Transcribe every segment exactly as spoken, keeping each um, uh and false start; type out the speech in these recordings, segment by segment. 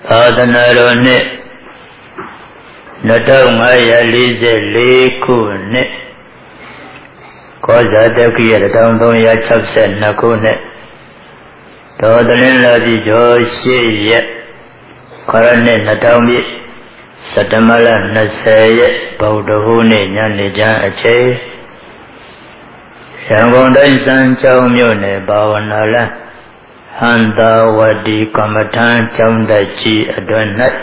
သာသနာတော်နှစ်နှစ်ထောင်ငါးရာလေးဆယ်လေးခုနှစ်ကောဇာတက္ကိယတစ်ထောင်သုံးရာခြောက်ဆယ်နှစ်ခုနှစ်တော်တလင်းလာပြီကျော်ရှစ်ရက်ခရနှစ်နှစ်ထောင်ပြည့်စတ္တမလနှစ်ဆယ်ရက်ဗုဒ္ဓဟူးနေ့ညနေကျမ်းအချိန်ရန်ကုန်တိုင်းစံကျောင်းမြို့နယ်ဘာဝနာလဟန္တာဝတီကမ္မထံကျောင်းတက်ကြီးအတွင်၌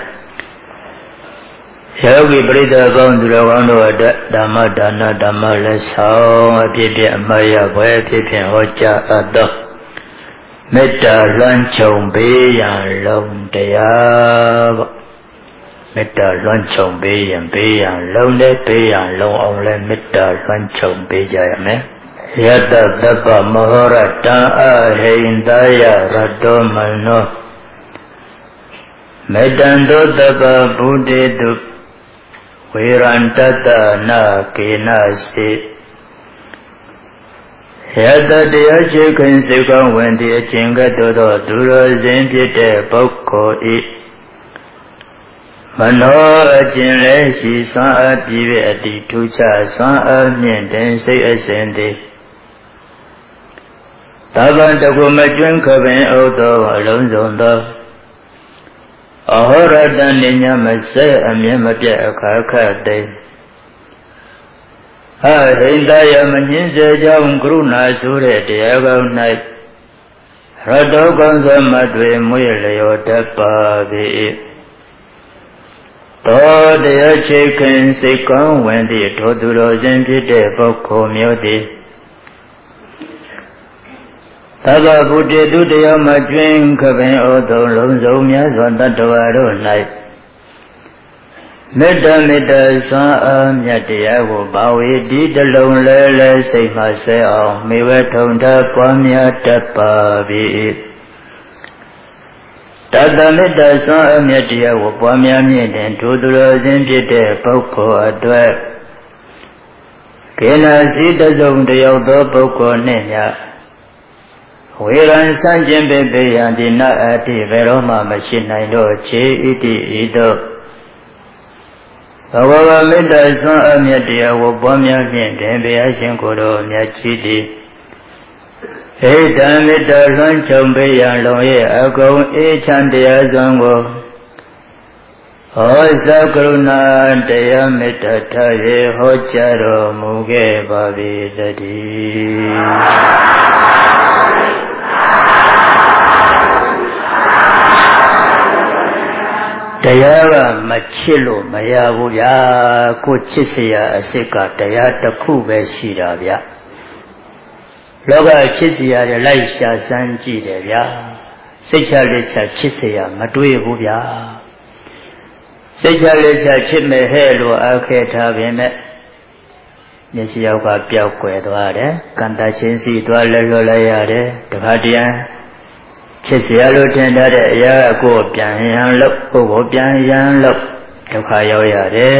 ယောဂီပရိသတ်ကောင်းသူတော်ကောင်းတို့အတွက်ဓမ္မဒါနဓမ္မလက်ဆောင်အဖြစ်ဖြင့်အမရပွဲအဖြစ်ဖြင့်ဟောကြားအပ်သောမေတ္တာလွှမ်းခြုံပေးရန်လုံးတရားပေါ့မေတ္တာလွှမ်းခြုံပေးရန်ပေးရန်လုံးနဲ့ပေးရန်လုံးအောင်လဲမေတ္တာလွှမ်းခြုံပေးကြရမယ်ယတသဗ္ဗမဟောရတံအဟိန္ဒယရတောမနောမေတ္တံတောသဗ္ဗဗုတေတုဝေရန္တတနာကေနစေယတတရားချေခင်စေကောင်းဝင်သည့်အခြင်းကတော်သောသူတော်စင်ဖြစ်တဲ့ပုဂ္ဂိုလ်ဤမနောအကျင့်လည်းရှိစွမ်းအားပြည့်ဝအတိထူးခြားစွမ်းအားမြင့်တဲ့စိတ်အစဉ်သည်သဗ္ဗံတကုမကျွင်းခပင်ဥသောအလုံးစုံသောအဟောရတန်ညမစဲအမြဲမပြတ်အခါခတ်တိဟဟိန္ဒယမညင်းစေကြောင်းကရုဏာဆိုတဲ့တရားကောင်း၌ရတောကောင်းစွာမတွေမွေလျောတတ်ပါ၏တောတရားချေခင်စိတ်ကောင်းဝင်သည့်ထိုသူတော်စင်ဖြစ်တဲ့ပုဂ္ဂိုလ်မျိုးသည်သဗ္ဗဗုတေတုတရားမှကျွင်းခပင်ဩသုံးလုံးစုံများစွာတတ္တဝါတို့၌မေတ္တာမေတ္တာစွမ်းအားမြတ်တရားကိုဘာဝေဒီတလုံးလဲလဲစိတ်မှဆဲအောင်မေဝထုံထပွားများတတ်ပါ၏တတ္တမေတ္တာစွမ်းအားမြတ်တရားကိုပွားများမြင့်တဲ့ထိုသူတော်စင်ဖြစ်တဲ့ပုဂ္ဂိုလ်အတွက်ကေနစီတစုံတယောက်သောပုဂ္ဂိုလ်နှင့်များဝေရန်စံကျင်ပေပေယံဒီနအတိဘယ်တော့မှမရှိနိုင်တော့ခြေဣတိဤသို့ဘဂဝါမေတ္တာစွမ်းအမြတ်တရားကိုပွားများဖြင့်တင်ဘုရားရှင်ကိုယ်တော်မြတ်ကြီးသည်ဟိတံမေတ္တာလွှမ်းခြုံပေးရန်လုံးရဲ့အကုန်အေးချမ်းတရားစွမ်းကိုဟောစကရုဏာတရားမေတ္တာထားရဟောကြားတော်မူခဲ့ပါ၏တည်းတရားကမချစ်လို့မရဘူးဗျာကိုချစ်เสียအစ်စ်ကတရားတစ်ခုပဲရှိတာဗျလောကချစ်เสียတယ်လိုက်ရှာစမ်းကြည့်တယ်ဗျာစိတ်ချလက်ချချစ်เสียမတွေးဘူးဗျာစိတ်ချလက်ချချစ်မဲ့ဟဲ့လို့အားခဲထားပေမဲ့မျက်စိယောက်ကပျောက်ကွယ်သွားတယ်ကံတချင်းစီသွားလဲလွတ်လိုက်ရတယ်တခါတည်းချစ်เสียလို့ထင်ထားတဲ့အရာကိုပြန်ရန်လို့ကိုယ်ကိုပြန်ရန်လို့ဒုက္ခရောက်ရတယ်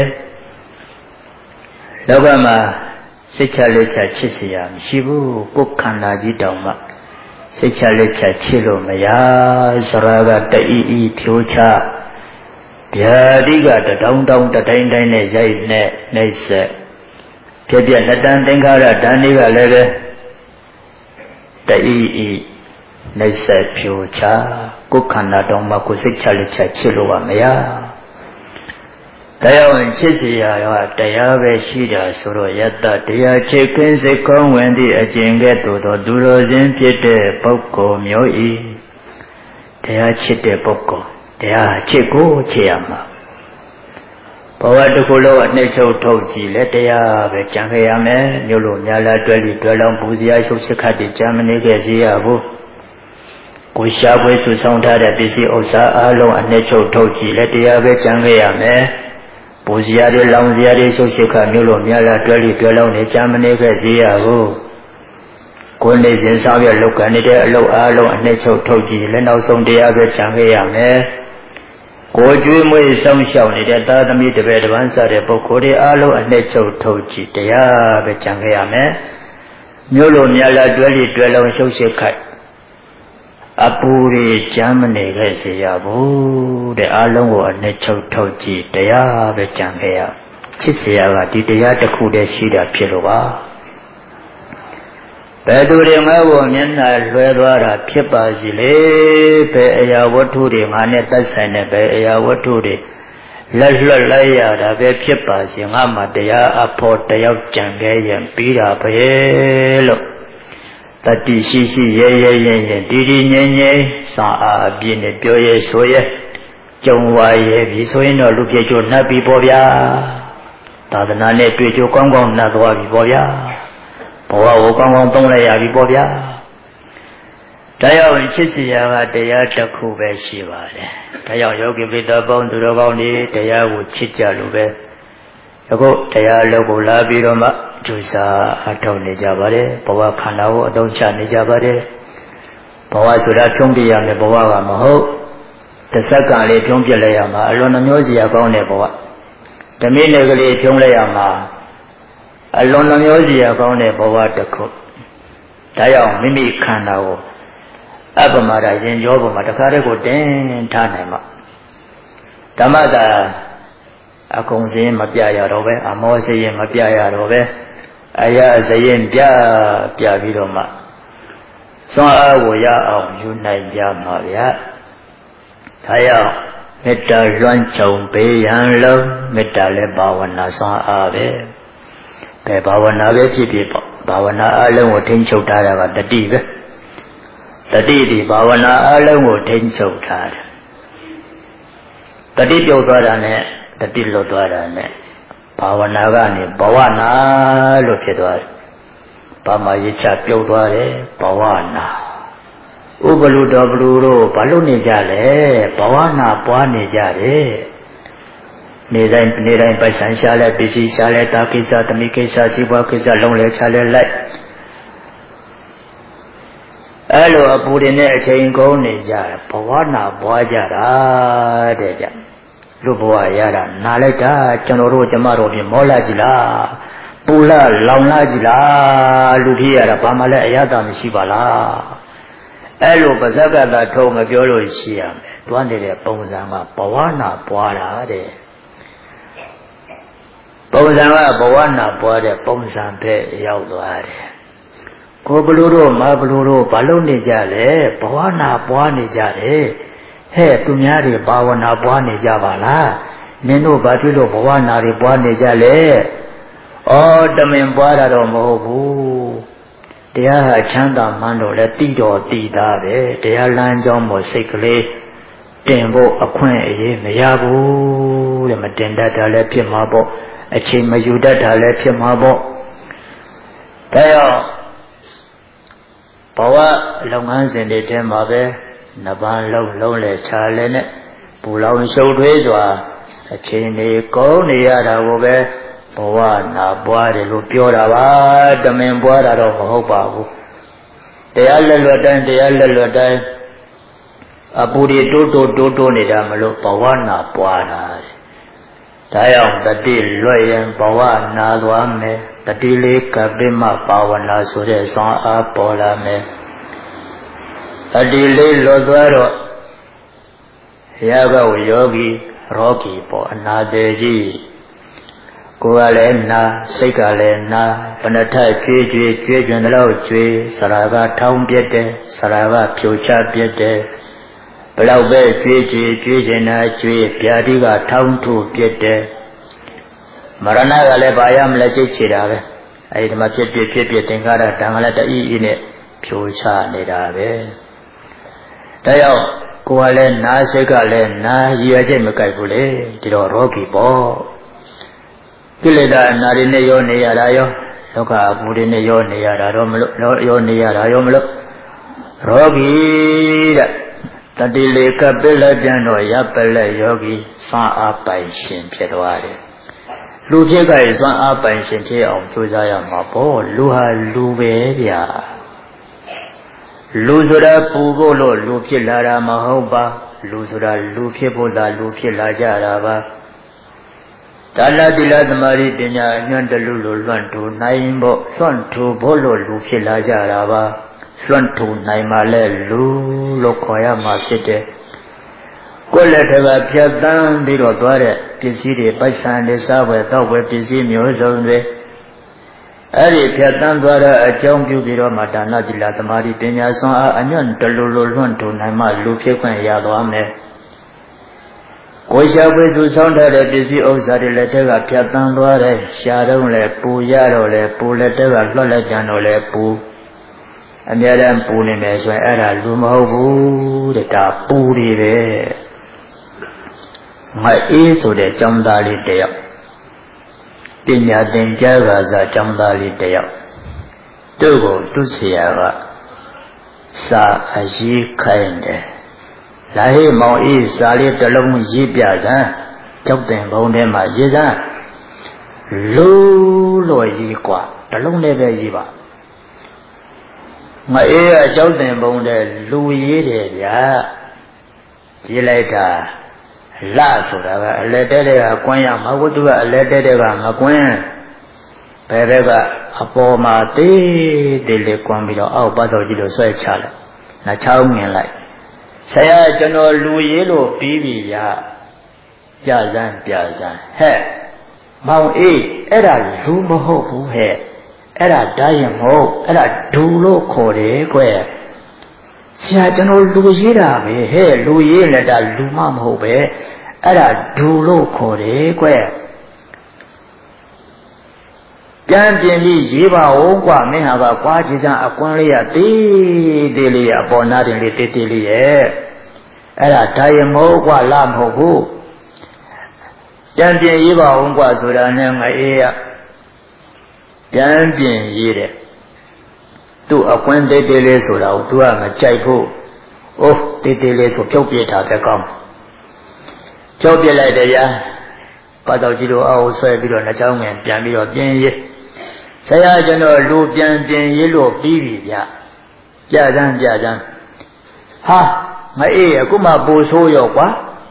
လောကမှာစိတ်ချလက်ချချစ်เสียမရှိဘူးကိုယ်ခန္ဓာကြီးတောင်မှစိတ်ချလက်ချချစ်လို့မရစရာကတအီအီဖြိုးချဗျာတိကတတောင်းတောင်းတတိုင်းတိုင်းနဲ့ရိုက်နဲ့နှိမ့်ဆက်ပြပြလက်တန်သင်္ခါရတန်လေးကလည်းပဲတအီအီနှိမ့်ဆက်ဖြိုချကိုယ်ခန္ဓာတောင်မှကိုယ်စိတ်ချလက်ချချစ်လို့ကမရတရားဝင်ချစ်စီရာကတရားပဲရှိတာဆိုတော့ယတ္တတရားချစ်ခင်စိတ်ကောင်းဝင်သည့်အကျင့်ကဲ့သို့သောသူတော်စင်ဖြစ်တဲ့ပုဂ္ဂိုလ်မျိုးဤတရားချစ်တဲ့ပုဂ္ဂိုလ်တရားချစ်ကိုချစ်ရမှာဘဝတစ်ခုလုံးအနှိမ့်ချုပ်ထုတ်ကြည့်လဲတရားပဲကြံခဲ့ရမယ်မြို့လိုများလာတွဲလိတွဲလောင်းပူဇော်ရှုပ်စစ်ခတ်တွေကြံမနေခဲ့စီရဘူးကိုရှားပွဲဆူဆောင်ထားတဲ့ပစ္စည်းဥစ္စာအလုံးအနှိမ့်ချုပ်ထုတ်ကြည့်လဲတရားပဲကြံခဲ့ရမယ်ပူဇော်တွေလောင်းစရာတွေရှုပ်စစ်ခတ်မြို့လိုများလာတွဲလိတွဲလောင်းတွေကြံမနေခဲ့စီရဘူးကိုယ်နေစဉ်ဆောင်ရလောက်ကန်နေတဲ့အလုပ်အလုံးအနှိမ့်ချုပ်ထုတ်ကြည့်လဲနောက်ဆုံးတရားပဲကြံခဲ့ရမယ်ကိုကျွေးမွေးဆောင်ရှောက်နေတဲ့သာသမီတပည့်တပန်းစတဲ့ပုဂ္ဂိုလ်တွေအားလုံးအနှိမ့်ချုပ်ထုတ်ကြည့်တရားပဲကြံခဲ့ရမယ်မြို့လိုများလာတွဲလိတွဲလောင်းရှုပ်စစ်ခတ် Apuri Germany Gesiabu, the Alongo and Necho Toji, they are the Jangea. Chisia, did the Yatakude Shida Pilova. Peduri Mawoman, Alvera, Pipa Zile, Pea Waturi, Maneta Sene, Pea Waturi, Lesla Laya, the Pipa, Singama, they are a port, they have Jangay and Pira Pelo. Tati Sisi, ye ye ye ye, Didi Nye, Sa Bien, Pioye, Soye, Jongwaye, Visoino, Lukejo, Nabi Bobia, Tadanane, Pio Kongong, Nadwa Bibobia, Poa Kongong Tonglaya Bibobia. Tayo and Chisia, they are Takube Shiva. Tayo Yogi with the bone to the bony, they are with Chicha Lube. Yoko, they are local labiroma. Jusa atau nejabare, bawa kanau atau cah nejabare, bawa sudah pionggi yang ne bawa kamu ho, tersakan le pionggi le yang ma, alon namyosi ya kau ne bawa, demi negeri piong le yang ma, alon namyosi ya kau ne bawa dekuk, dayang mimi kanau, apa marah jen jawab marah kare ko den tanah ma, tamada aku sih mapiaya robe, amo sih mapiaya robe. Ayah saya dia dia biroma. Soal saya orang Yunani dia maria. Saya meta lancung peyan lo, meta le bawana soal be. Be bawana be cipi bawana alam utin cutara kan tadi be. Tadi di bawana alam utin cutara. Tadi cutara ne, tadi lo cutara ne. Bawana bawana lo kedwar pama yicha pyodware bawana ubalu dablu ro balu ne jale bawana pwa ne jare ne dai ne dai pai san sha le pisi sha le ta kisa tami kisa siwa kisa long le cha le lai alo apu de ne achain kaung ne ja bawana pwa ja ra de ja Lu bawa yara, nalai dah, cenderung cemaro ni mola jila, pula launa jila, lu dia ada pamala ayat mesti bala. Elo pasal dah tahu ngapiolo siam, tuan dia pengusaha bawana bawa de, pengusaha bawana bawa de, pengusaha pe yau tuan. Kau beluru, ma beluru, balon ni jale, bawana bawa ni jale. Hey, तुम्हारे बावना बाने जावाला, नेनो बातुलो बावना रे बाने जाले, और तमें बारा रो मोहबू, तेरा चंदा मानो ले तीरो तीदा बे, तेरा लांजो मोसिकले, टेंबो अक्wen ये मयाबू, ले मटेंडा थाले फिर माबो, अच्छे मयूदा थाले फिर माबो, तेरा बावा लोंगान से लेते माबे Naban long long le chale ne, pulau show dua, cini kau ni ada gobe, bawa na buat lu piora ba, demi buat ada mahu bahu. Dia lalu dan dia lalu dan, abu di dodo dodo ni dah malu bawa na buat na. Dayang tadi loyan bawa na dua me, tadi le kabima bawa na sudah sang apa la me. Tadi le lodwaro, yaga yogi rogi po anadeji, kuale na sekale na penata cuy cuy cuy jendelau cuy saraga taung biade saraga piucha biade, belau be cuy cuy cuy jena cuy biadiga taung tu biade, marana gale bayam leci cirabe, air macet biade biade tengara tangala ta i ini piucha ni dabe. Tayo, kuale na sekale na iya je mekai bule, jiro rogi po. Kile da nari ne yo ne yara yo, loka budi ne yo ne yara yo melo, yo ne yara yo melo. Rogi da, tadi le kapela jano ya pele yogi san apai shin pietware. Lu pie kai san apai shin pie ong chuza ya ma po, lu ha lu be bia. Lu sudah pugo lo lu pie lara mahoba, lu sudah lu pie bola lu pie laja ba. Tala dila tamari pinya nyan dalu lo luan tu naim bo luan tu bolo lu pie laja ba. လွှမ်းထူနိုင်မှလဲလူလို့ခေါ်ရမှာဖြစ်တယ်ကိုယ်လက်ထက်ကဖြတ်တန်းပြီးတော့သွားတဲ့ပစ္စည်းတွေပိုက်ဆံတွေစားဝယ်တော့ဝယ်ပစ္စည်းမျိုးစုံတွေအဲ့ဒီဖြတ်တန်းသွားတဲ့အကြောင်းပြုပြီးတော့မှဒါနသီလသမာဓိပညာစွမ်းအားအညွန့်တလူလိုလွှမ်းထူနိုင်မှလူဖြစ်ခွင့်ရသွားမယ်ကိုယ်ရှာပွေစုဆောင်ထားတဲ့ပစ္စည်းဥစ္စာတွေလက်ထက်ကဖြတ်တန်းသွားတဲ့ရှားတော့လဲပူရတော့လဲပူလက်ထက်ကလွှတ်လိုက်ကြတော့လဲပူအများတန်းပူနေမယ်ဆိုရင်အဲ့ဒါလူမဟုတ်ဘူးတဲ့ဒါပူတွေပဲငါအေးဆိုတဲ့ကျောင်းသားလေးတယောက်ပညာသင်ကြားပါစားကျောင်းသားလေးတယောက်သူ့ကိုသူ့ဆရာကစာအရေးခိုင်းတယ်လာဟေးမောင်အေးစာလေးတစ်လုံးရေးပြစမ်းကျောက်တင်ဘုံထဲမှာရေးစမ်းလူလို့ရေးกว่าတစ်လုံးနဲ့ပဲရေးပါငါအေးကကျောက်တင်ဘုံထဲလူရေးတယ်ဗျာရေးလိုက်တာလဆိုတာကအလက်တဲတဲကကွင်းရမဟုတ်သူကအလက်တဲတဲကမကွင်းဘယ်ဘက်ကအပေါ်မှာတေးတေးလေးကွင်းပြီးတော့အောက်ပတ်တော်ကြီးလို့ဆွဲချလိုက်နှချောင်းမြင်လိုက်ဆရာကျွန်တော်လူရေးလို့ပြီးပြီဗျာပြစမ်းပြစမ်းဟဲ့မောင်အေးအဲ့ဒါလူမဟုတ်ဘူးဟဲ့အဲ့ဒါဓာတ်ရင်မဟုတ်အဲ့ဒါဒူလို့ခေါ်တယ်ကွယ်ဆရာကျွန်တော်လူရေးတာပဲဟဲ့လူရေးလက်တာလူမမဟုတ်ပဲအဲ့ဒါဒူလို့ခေါ်တယ်ကွပြန်ပြင်ပြီးရေးပါဦးကွာမင်းဟာကကွာကြည်စံအကွန်းလေးရသေးသေးလေးရအပေါ်နာတင်လေးတေးသေးလေးရဲ့အဲ့ဒါဓာတ်ရမဟုတ်ကွာလာမဟုတ်ဘူးပြန်ပြင်ရေးပါဦးကွာဆိုတာနဲ့ငါအေးရပြန်ပြင်ရေးတယ်သူ့အကွန်းသေးသေးလေးဆိုတာကို तू ကမကြိုက်ဘူးအိုးသေးသေးလေးဆိုဖြုတ်ပြစ်တာပဲကောင်းဖြုတ်ပြစ်လိုက်တယ်ဗျာပတ်တော်ကြီးတို့အောက်ဆွဲပြီးတော့နှချောင်းငယ်ပြန်ပြီးတော့ပြင်ရေးဆရာကျွန်တော်လူပြန်ပြင်ရေးလို့ပြီးပြီဗျပြစမ်းပြစမ်းဟာမအေးအခုမှပူဆိုးရောကွာ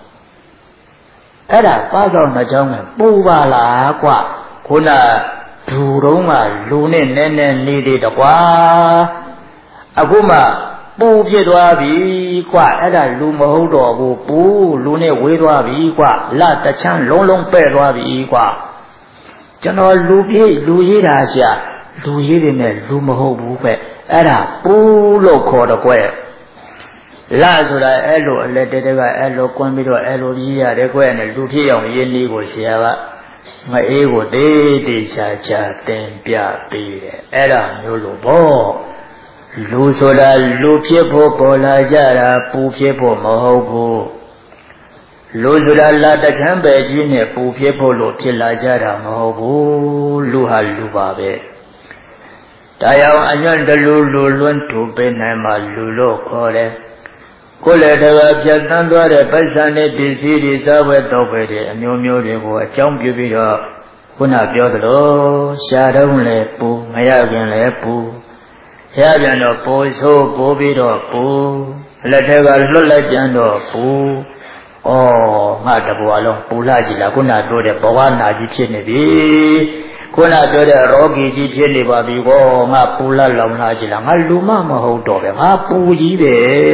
အဲ့ဒါပါဆောင်နှချောင်းငယ်ပူပါလားကွာခုနဒူတော့မှလူနဲ့နည်းနည်းနေသေးတကွာအခုမှပူဖြစ်သွားပြီကွာအဲ့ဒါလူမဟုတ်တော့ဘူးပူလူနဲ့ဝေးသွားပြီကွာလတချမ်းလုံးလုံးပဲ့သွားပြီကွာကျွန်တော်လူပြေးလူရေးတာဆရာလူရေးတယ်နဲ့လူမဟုတ်ဘူးပဲအဲ့ဒါပူလို့ခေါ်တော့ကွယ်လဆိုတာအဲ့လိုအလက်တဲတဲကအဲ့လိုကွန်းပြီးတော့အဲ့လိုရေးရတယ်ကွယ်နဲ့လူဖြစ်အောင်ရေးနည်းကိုဆရာကငါအေးကိုသေးသေးချာချာသင်ပြပေးတယ်အဲ့ဒါမျိုးလို့ပေါ့လူဆိုတာလူဖြစ်ဖို့ပေါ်လာကြတာပူဖြစ်ဖို့မဟုတ်ဘူးလူဆိုတာလာတခမ်းပဲကြီးနဲ့ပူဖြစ်ဖို့လို့ဖြစ်လာကြတာမဟုတ်ဘူးလူဟာလူပါပဲဒါကြောင့်အညွန့်တလူလူလွန်းထူပေးနိုင်မှလူလို့ခေါ်တယ်ကိုယ်လည်းတကဖြတ်တန်းသွားတဲ့ပိုက်ဆံနဲ့ပစ္စည်းတွေစားဝဲတော့ပဲတဲ့အမျိုးမျိုးတွေကိုအကြောင်းပြုပြီးတော့ခုနပြောသလိုရှားတော့လဲပူမရခင်လဲပူရပြန်တော့ပူဆိုးပူပြီးတော့ပူလက်ထက်ကလွတ်လိုက်ပြန်တော့ပူဩငါတဘွားလုံးပူလာကြည့်လားခုနပြောတဲ့ဘဝနာကြီးဖြစ်နေပြီခုနပြောတဲ့ရောဂီကြီးဖြစ်နေပါပြီကောငါပူလာလောင်လာကြည့်လားငါလူမမဟုတ်တော့ပဲငါပူကြီးပဲ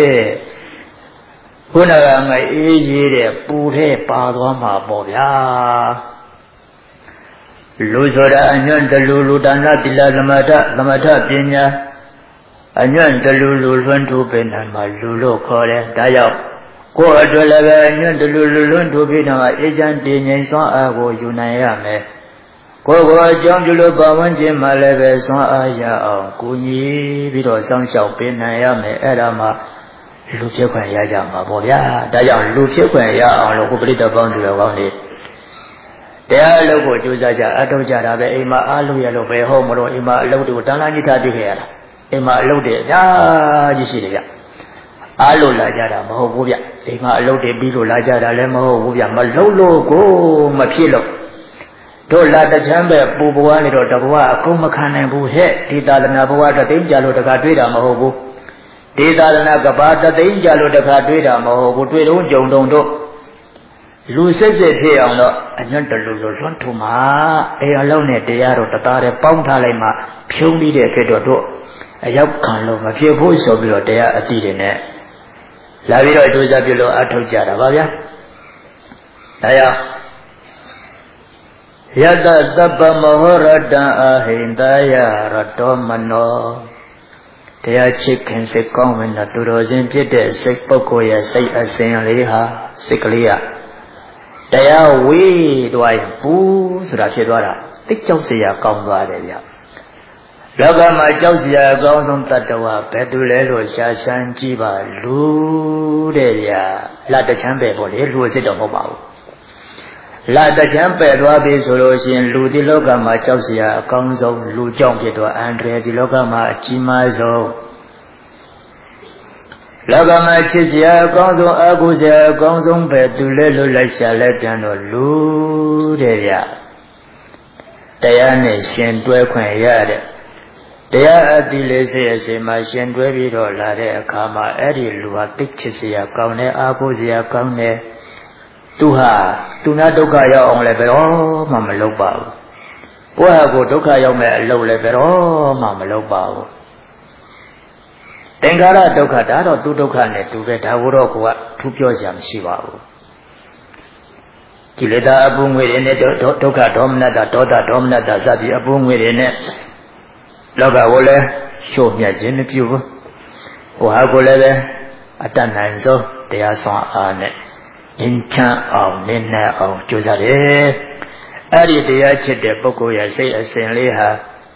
ခုနကငါအေးကြီးတဲ့ပူထဲပါသွားမှာပေါ့ဗျာလူဆိုတာအညွန့်တလူလူဒါနသီလသမထသမထပညာအညွန့်တလူလူလွှမ်းထူပေးနိုင်မှလူလို့ခေါ်တယ်ဒါကြောင့်ကိုယ်အတွက်လည်းပဲအညွန့်တလူလူလွှမ်းထူပေးနိုင်မှအေးချမ်းတည်ငြိမ်စွမ်းအားကိုယူနိုင်ရမယ်ကိုယ်ကိုအကြောင်းပြုလို့ပတ်ဝန်းကျင်မှာလည်းပဲစွမ်းအားရအောင်ကိုကြီးပြီးတော့စောင့်ရှောက်ပေးနိုင်ရမယ်အဲ့ဒါမှလူဖြစ်ခွင့်ရကြမှာပေါ့ဗျာဒါကြောင့်လူဖြစ်ခွင့်ရအောင်လို့ကိုပရိသတ်ပေါင်းသူတော်ကောင်းတွေတရားအလုပ်ကိုကြိုးစားကြအထောက်ကြတာပဲအိမ်မှာအားလို့ရလို့ပဲဟုတ်မလို့အိမ်မှာအလုပ်တွေကိုတန်းလာကြီးထားသိခဲ့ရတာအိမ်မှာအလုပ်တွေအများကြီးရှိတယ်ဗျအားလို့လာကြတာမဟုတ်ဘူးဗျအိမ်မှာအလုပ်တွေပြီးလို့လာကြတာလည်းမဟုတ်ဘူးဗျမလုပ်လို့ကိုမဖြစ်လို့တို့လာတချမ်းပဲပူပွားနေတော့တဘဝအကုန်မခံနိုင်ဘူးဟဲ့ဒီသာသနာဘဝတသိမ်းကြလို့တခါတွေးတာမဟုတ်ဘူးဒီသာသနာကဘာတသိမ်းကြလို့တခါတွေးတာမဟုတ်ဘူးတွေးတော့ကြုံတုံတို့လူစစ်စစ်ဖြစ်အောင်တော့အညွန့်တလူလူလွန်းထူမှာအေးအလုံးနဲ့တရားတော်တသားတည်းပေါင်းထားလိုက်မှဖြုံးပြီးတဲ့ဖြစ်တော့တို့အရောက်ခံလို့မဖြစ်ဘူးဆိုပြီးတော့တရားအတိတွေနဲ့လာပြီးတော့ဒုစရပြုလို့အထုတ်ကြတာပါဗျာဒါကြောင့်ယတသဗ္ဗမဟောရတံအဟိန္ဒယရတောမနောတရားချစ်ခင်စိတ်ကောင်းဝင်တဲ့သူတော်စင်ဖြစ်တဲ့စိတ်ပုဂ္ဂိုလ်ရဲ့စိတ်အစဉ်လေးဟာစိတ်ကလေးကတရားဝေးသွားရင်ဘူးဆိုတာဖြစ်သွားတာတိတ်ကြောက်စရာကောင်းသွားတယ်ဗျလောကမှာကြောက်စရာအကောင်းဆုံးတတ္တဝါဘယ်သူလဲလို့ရှားရှမ်းကြည့်ပါလူတဲ့ဗျလာတချမ်းပဲပေါ့လေလူအစ်စ်တော့မဟုတ်ပါဘူးလာတချမ်းပဲသွားပြီဆိုလို့ရှိရင်လူဒီလောကမှာကြောက်စရာအကောင်းဆုံးလူကြောင့်ဖြစ်သွားအန္တရာယ်ဒီလောကမှာအကြီးမားဆုံးလောကမှာချစ်စရာအကောင်းဆုံးအကုစရာအကောင်းဆုံးပဲသူလဲလို့လိုက်ရှာလဲပြန်တော့လူတဲ့ဗျတရားနဲ့ရှင်တွဲခွင့်ရတဲ့တရားအတိလေးစေအစီမှာရှင်တွဲပြီးတော့လာတဲ့အခါမှာအဲ့ဒီလူဟာသိချစ်စရာကောင်းတယ်အာဟုစရာကောင်းတယ်သူဟာသူများဒုက္ခရောက်အောင်လည်းဘယ်တော့မှမလုပ်ပါဘူးကိုယ့်ဟာကိုယ်ဒုက္ခရောက်မဲ့အလုပ်လည်းဘယ်တော့မှမလုပ်ပါဘူးသင်္ခါရဒုက္ခဒါတော့သူဒုက္ခနဲ့သူပဲဒါကိုတော့ကိုကထူးပြောစရာမရှိပါဘူးကိလေသာအပူငွေတွေနဲ့ဒုက္ခဒေါမနတဒေါသဒေါမနတစသည်အပူငွေတွေနဲ့လောကကိုလည်းရှို့မြတ်ခြင်းမပြုဘူးကိုဟာကိုလည်းပဲအတတ်နိုင်ဆုံးတရားဆောင်အားနဲ့ငြိမ်းချမ်းအောင်နေနိုင်အောင်ကြိုးစားတယ်အဲ့ဒီတရားချစ်တဲ့ပုဂ္ဂိုလ်ရဲ့စိတ်အစဉ်လေးဟာ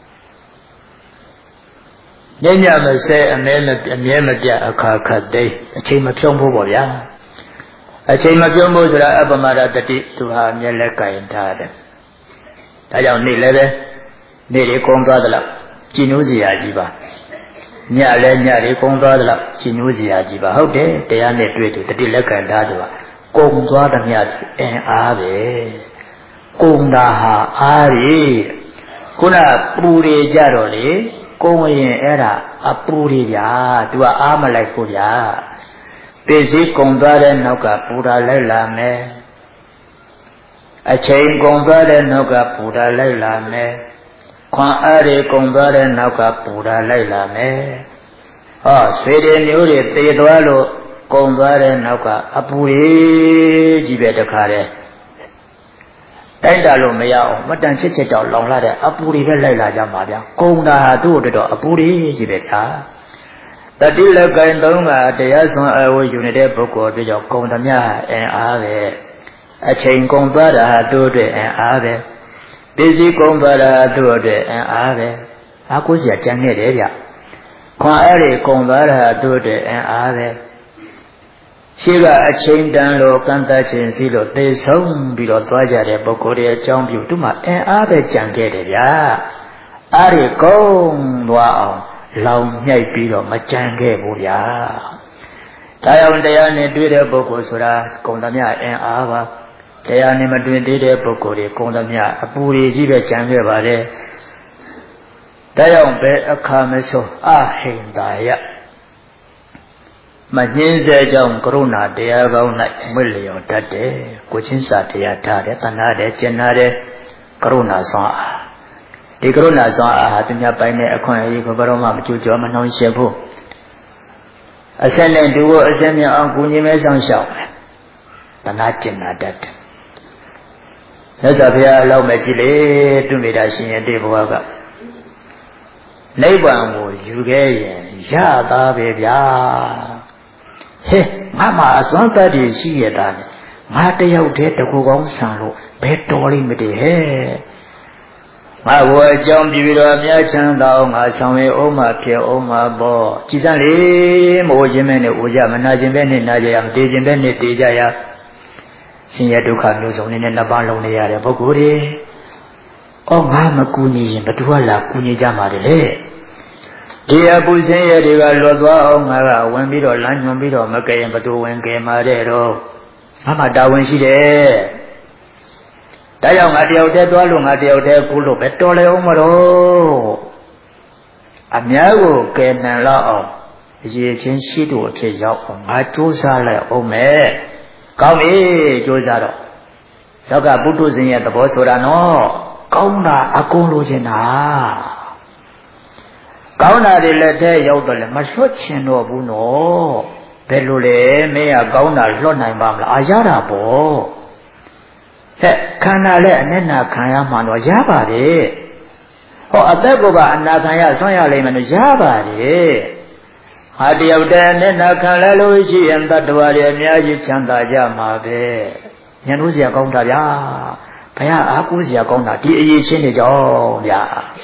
ညညမစဲအမဲမအမြဲမပြတ်အခါခတ်သိအချိန်မဖြုံးဖို့ပေါ့ဗျာအချိန်မဖြုံးဖို့ဆိုတာအပမဒတတိသူဟာမျက်လက်ကင်ထားတယ်ဒါကြောင့်နေ့လည်းပဲနေ့တွေကုန်သွားသလားကြည်နူးစရာကြီးပါညလည်းညတွေကုန်သွားသလားကြည်နူးစရာကြီးပါဟုတ်တယ်တရားနဲ့တွေ့သူတတိလက်ကင်ထားသူဟာကုန်သွားသည်မြတ်အင်အားပဲကုန်တာဟာအားရီခုနပူတွေကြတော့လေကုန်ရင်အဲ့ဒါအပူတွေဗျာသူကအားမလိုက်ဘူးဗျာပစ္စည်းကုန်သွားတဲ့နောက်ကပူတာလိုက်လာမယ်အချိန်ကုန်သွားတဲ့နောက်ကပူတာလိုက်လာမယ်ခွန်အားတွေကုန်သွားတဲ့နောက်ကပူတာလိုက်လာမယ်ဟောဆွေတွေမျိုးတွေတည်သွားလို့ကုန်သွားတဲ့နောက်ကအပူကြီးကြီးပဲတခါတည်းတိုက်တာလို့မရအောင်မတန်ချစ်ချစ်တော့လောင်လာတဲ့အပူတွေပဲလိုက်လာကြမှာဗျာကုန်တာဟာသူ့အတွက်တော့အပူကြီးကြီးပဲဗျာတတိလက်ကင်သုံးကတရားစွမ်းအဝယူနေတဲ့ပုဂ္ဂိုလ်ပြောကြောင့်ကုန်သမျှအင်အားပဲအချိန်ကုန်သွားတာဟာသူ့အတွက်အင်အားပဲပစ္စည်းကုန်သွားတာဟာသူ့အတွက်အင်အားပဲအားကိုးစရာကြံနေတယ်ဗျခွန်အားတွေကုန်သွားတာဟာသူ့အတွက်အင်အားပဲရှိကအချိန်တန်လို့ကန့်သတ်ခြင်းစီလို့သေဆုံးပြီးတော့သွားကြတဲ့ပုဂ္ဂိုလ်ရဲ့အကြောင်းပြုသူမှအင်အားပဲကြံခဲ့တယ်ဗျာအားတွေကုန်သွားအောင်လောင်မြိုက်ပြီးတော့မကြံခဲ့ဘူးဗျာဒါကြောင့်တရားနဲ့တွေ့တဲ့ပုဂ္ဂိုလ်ဆိုတာကုန်သမျှအင်အားပါတရားနဲ့မတွေ့သေးတဲ့ပုဂ္ဂိုလ်တွေကုန်သမျှအပူတွေကြီးပဲကြံခဲ့ပါတယ်ဒါကြောင့်ဘယ်အခါမဆိုအဟိန္ဒာယမညင်းစေကြောင့်ကရုဏာတရားကောင်း၌မွေ့လျော်တတ်တယ်ကိုချင်းစာတရားထားတယ်တဏှာတယ်ကျင်နာတယ်ကရုဏာဆောင်အားဒီကရုဏာဆောင်အားဟာသူများပိုင်းတဲ့အခွင့်အရေးကိုဘယ်တော့မှမကြိုးကြောမနှောင့်ယှက်ဘူးအစနဲ့တူဖို့အစမြအောင်ကုညီမဲဆောင်ရှောက်မယ်တဏှာကျင်နာတတ်တယ်မြတ်စွာဘုရားအလောက်မဲ့ကြည့်လေသူနေတာရှင်ရဲ့တေဘဝကနိဗ္ဗာန်ကိုယူခဲ့ရင်ရသားပဲဗျာဟဲ့ငါမှအစွမ်းတတ်တည်ရှိရတာနဲ့ငါတယောက်တည်းတကူကောင်းဆန်လို့ဘယ်တော်လိမ့်မတည်ဟဲ့ငါဘဝအကြောင်းပြီးပြီးတော့အများချမ်းသာအောင်ငါဆောင်ရအောင်မှဖြစ်အောင်မှပေါ့ကြည်စမ်းလေမအိုခြင်းမဲ့နဲ့အိုကြမနာခြင်းပဲနဲ့နာကြရမတည်ခြင်းပဲနဲ့တည်ကြရရှင်ရဲ့ဒုက္ခမျိုးစုံနဲ့နှစ်ပါးလုံးနေရတဲ့ပုဂ္ဂိုလ်တွေအော်ငါမကူညီရင်ဘယ်သူကလာကူညီကြမှာလဲဒီအပူဆင်းရဲတွေကလွတ်သွားအောင်ငါကဝင်ပြီးတော့လမ်းညွန်ပြီးတော့မကဲရင်ဘသူဝင်ကဲမှာတဲ့တော့ငါမှတာဝန်ရှိတယ်ဒါကြောင့်ငါတယောက်တည်းသွားလို့ငါတယောက်တည်းကူလို့ပဲတော်လေအောင်မတော့အများကိုကဲနိုင်လောက်အောင်အရေးချင်းရှိသူအဖြစ်ရောက်အောင်ငါကြိုးစားလိုက်အောင်မယ်ကောင်းပြီကြိုးစားတော့လောကပုထုဇဉ်ရဲ့သဘောဆိုတာနော်ကောင်းတာအကုန်လိုချင်တာကောင်းတာတွေလက်ထဲရောက်တော့လေမလွတ်ချင်တော့ဘူးနော်ဘယ်လိုလဲမင်းကကောင်းတာလွတ်နိုင်ပါမလားအာရတာပေါ့ဟဲ့ခန္ဓာလည်းအနစ်နာခံရမှတော့ရပါတယ်ဟောအသက်ကိုပါအနာခံရဆွမ်းရလိမ့်မယ်လို့ရပါတယ်ဟာတယောက်တည်းနဲ့နာခံလဲလို့ရှိရင်တတ္တဝါတွေအများကြီးချမ်းသာကြမှာပဲညှို့စရာကောင်းတာဗျာဘုရားအားကိုးစရာကောင်းတာဒီအရေးချင်းတွေကြောင့်ဗျာ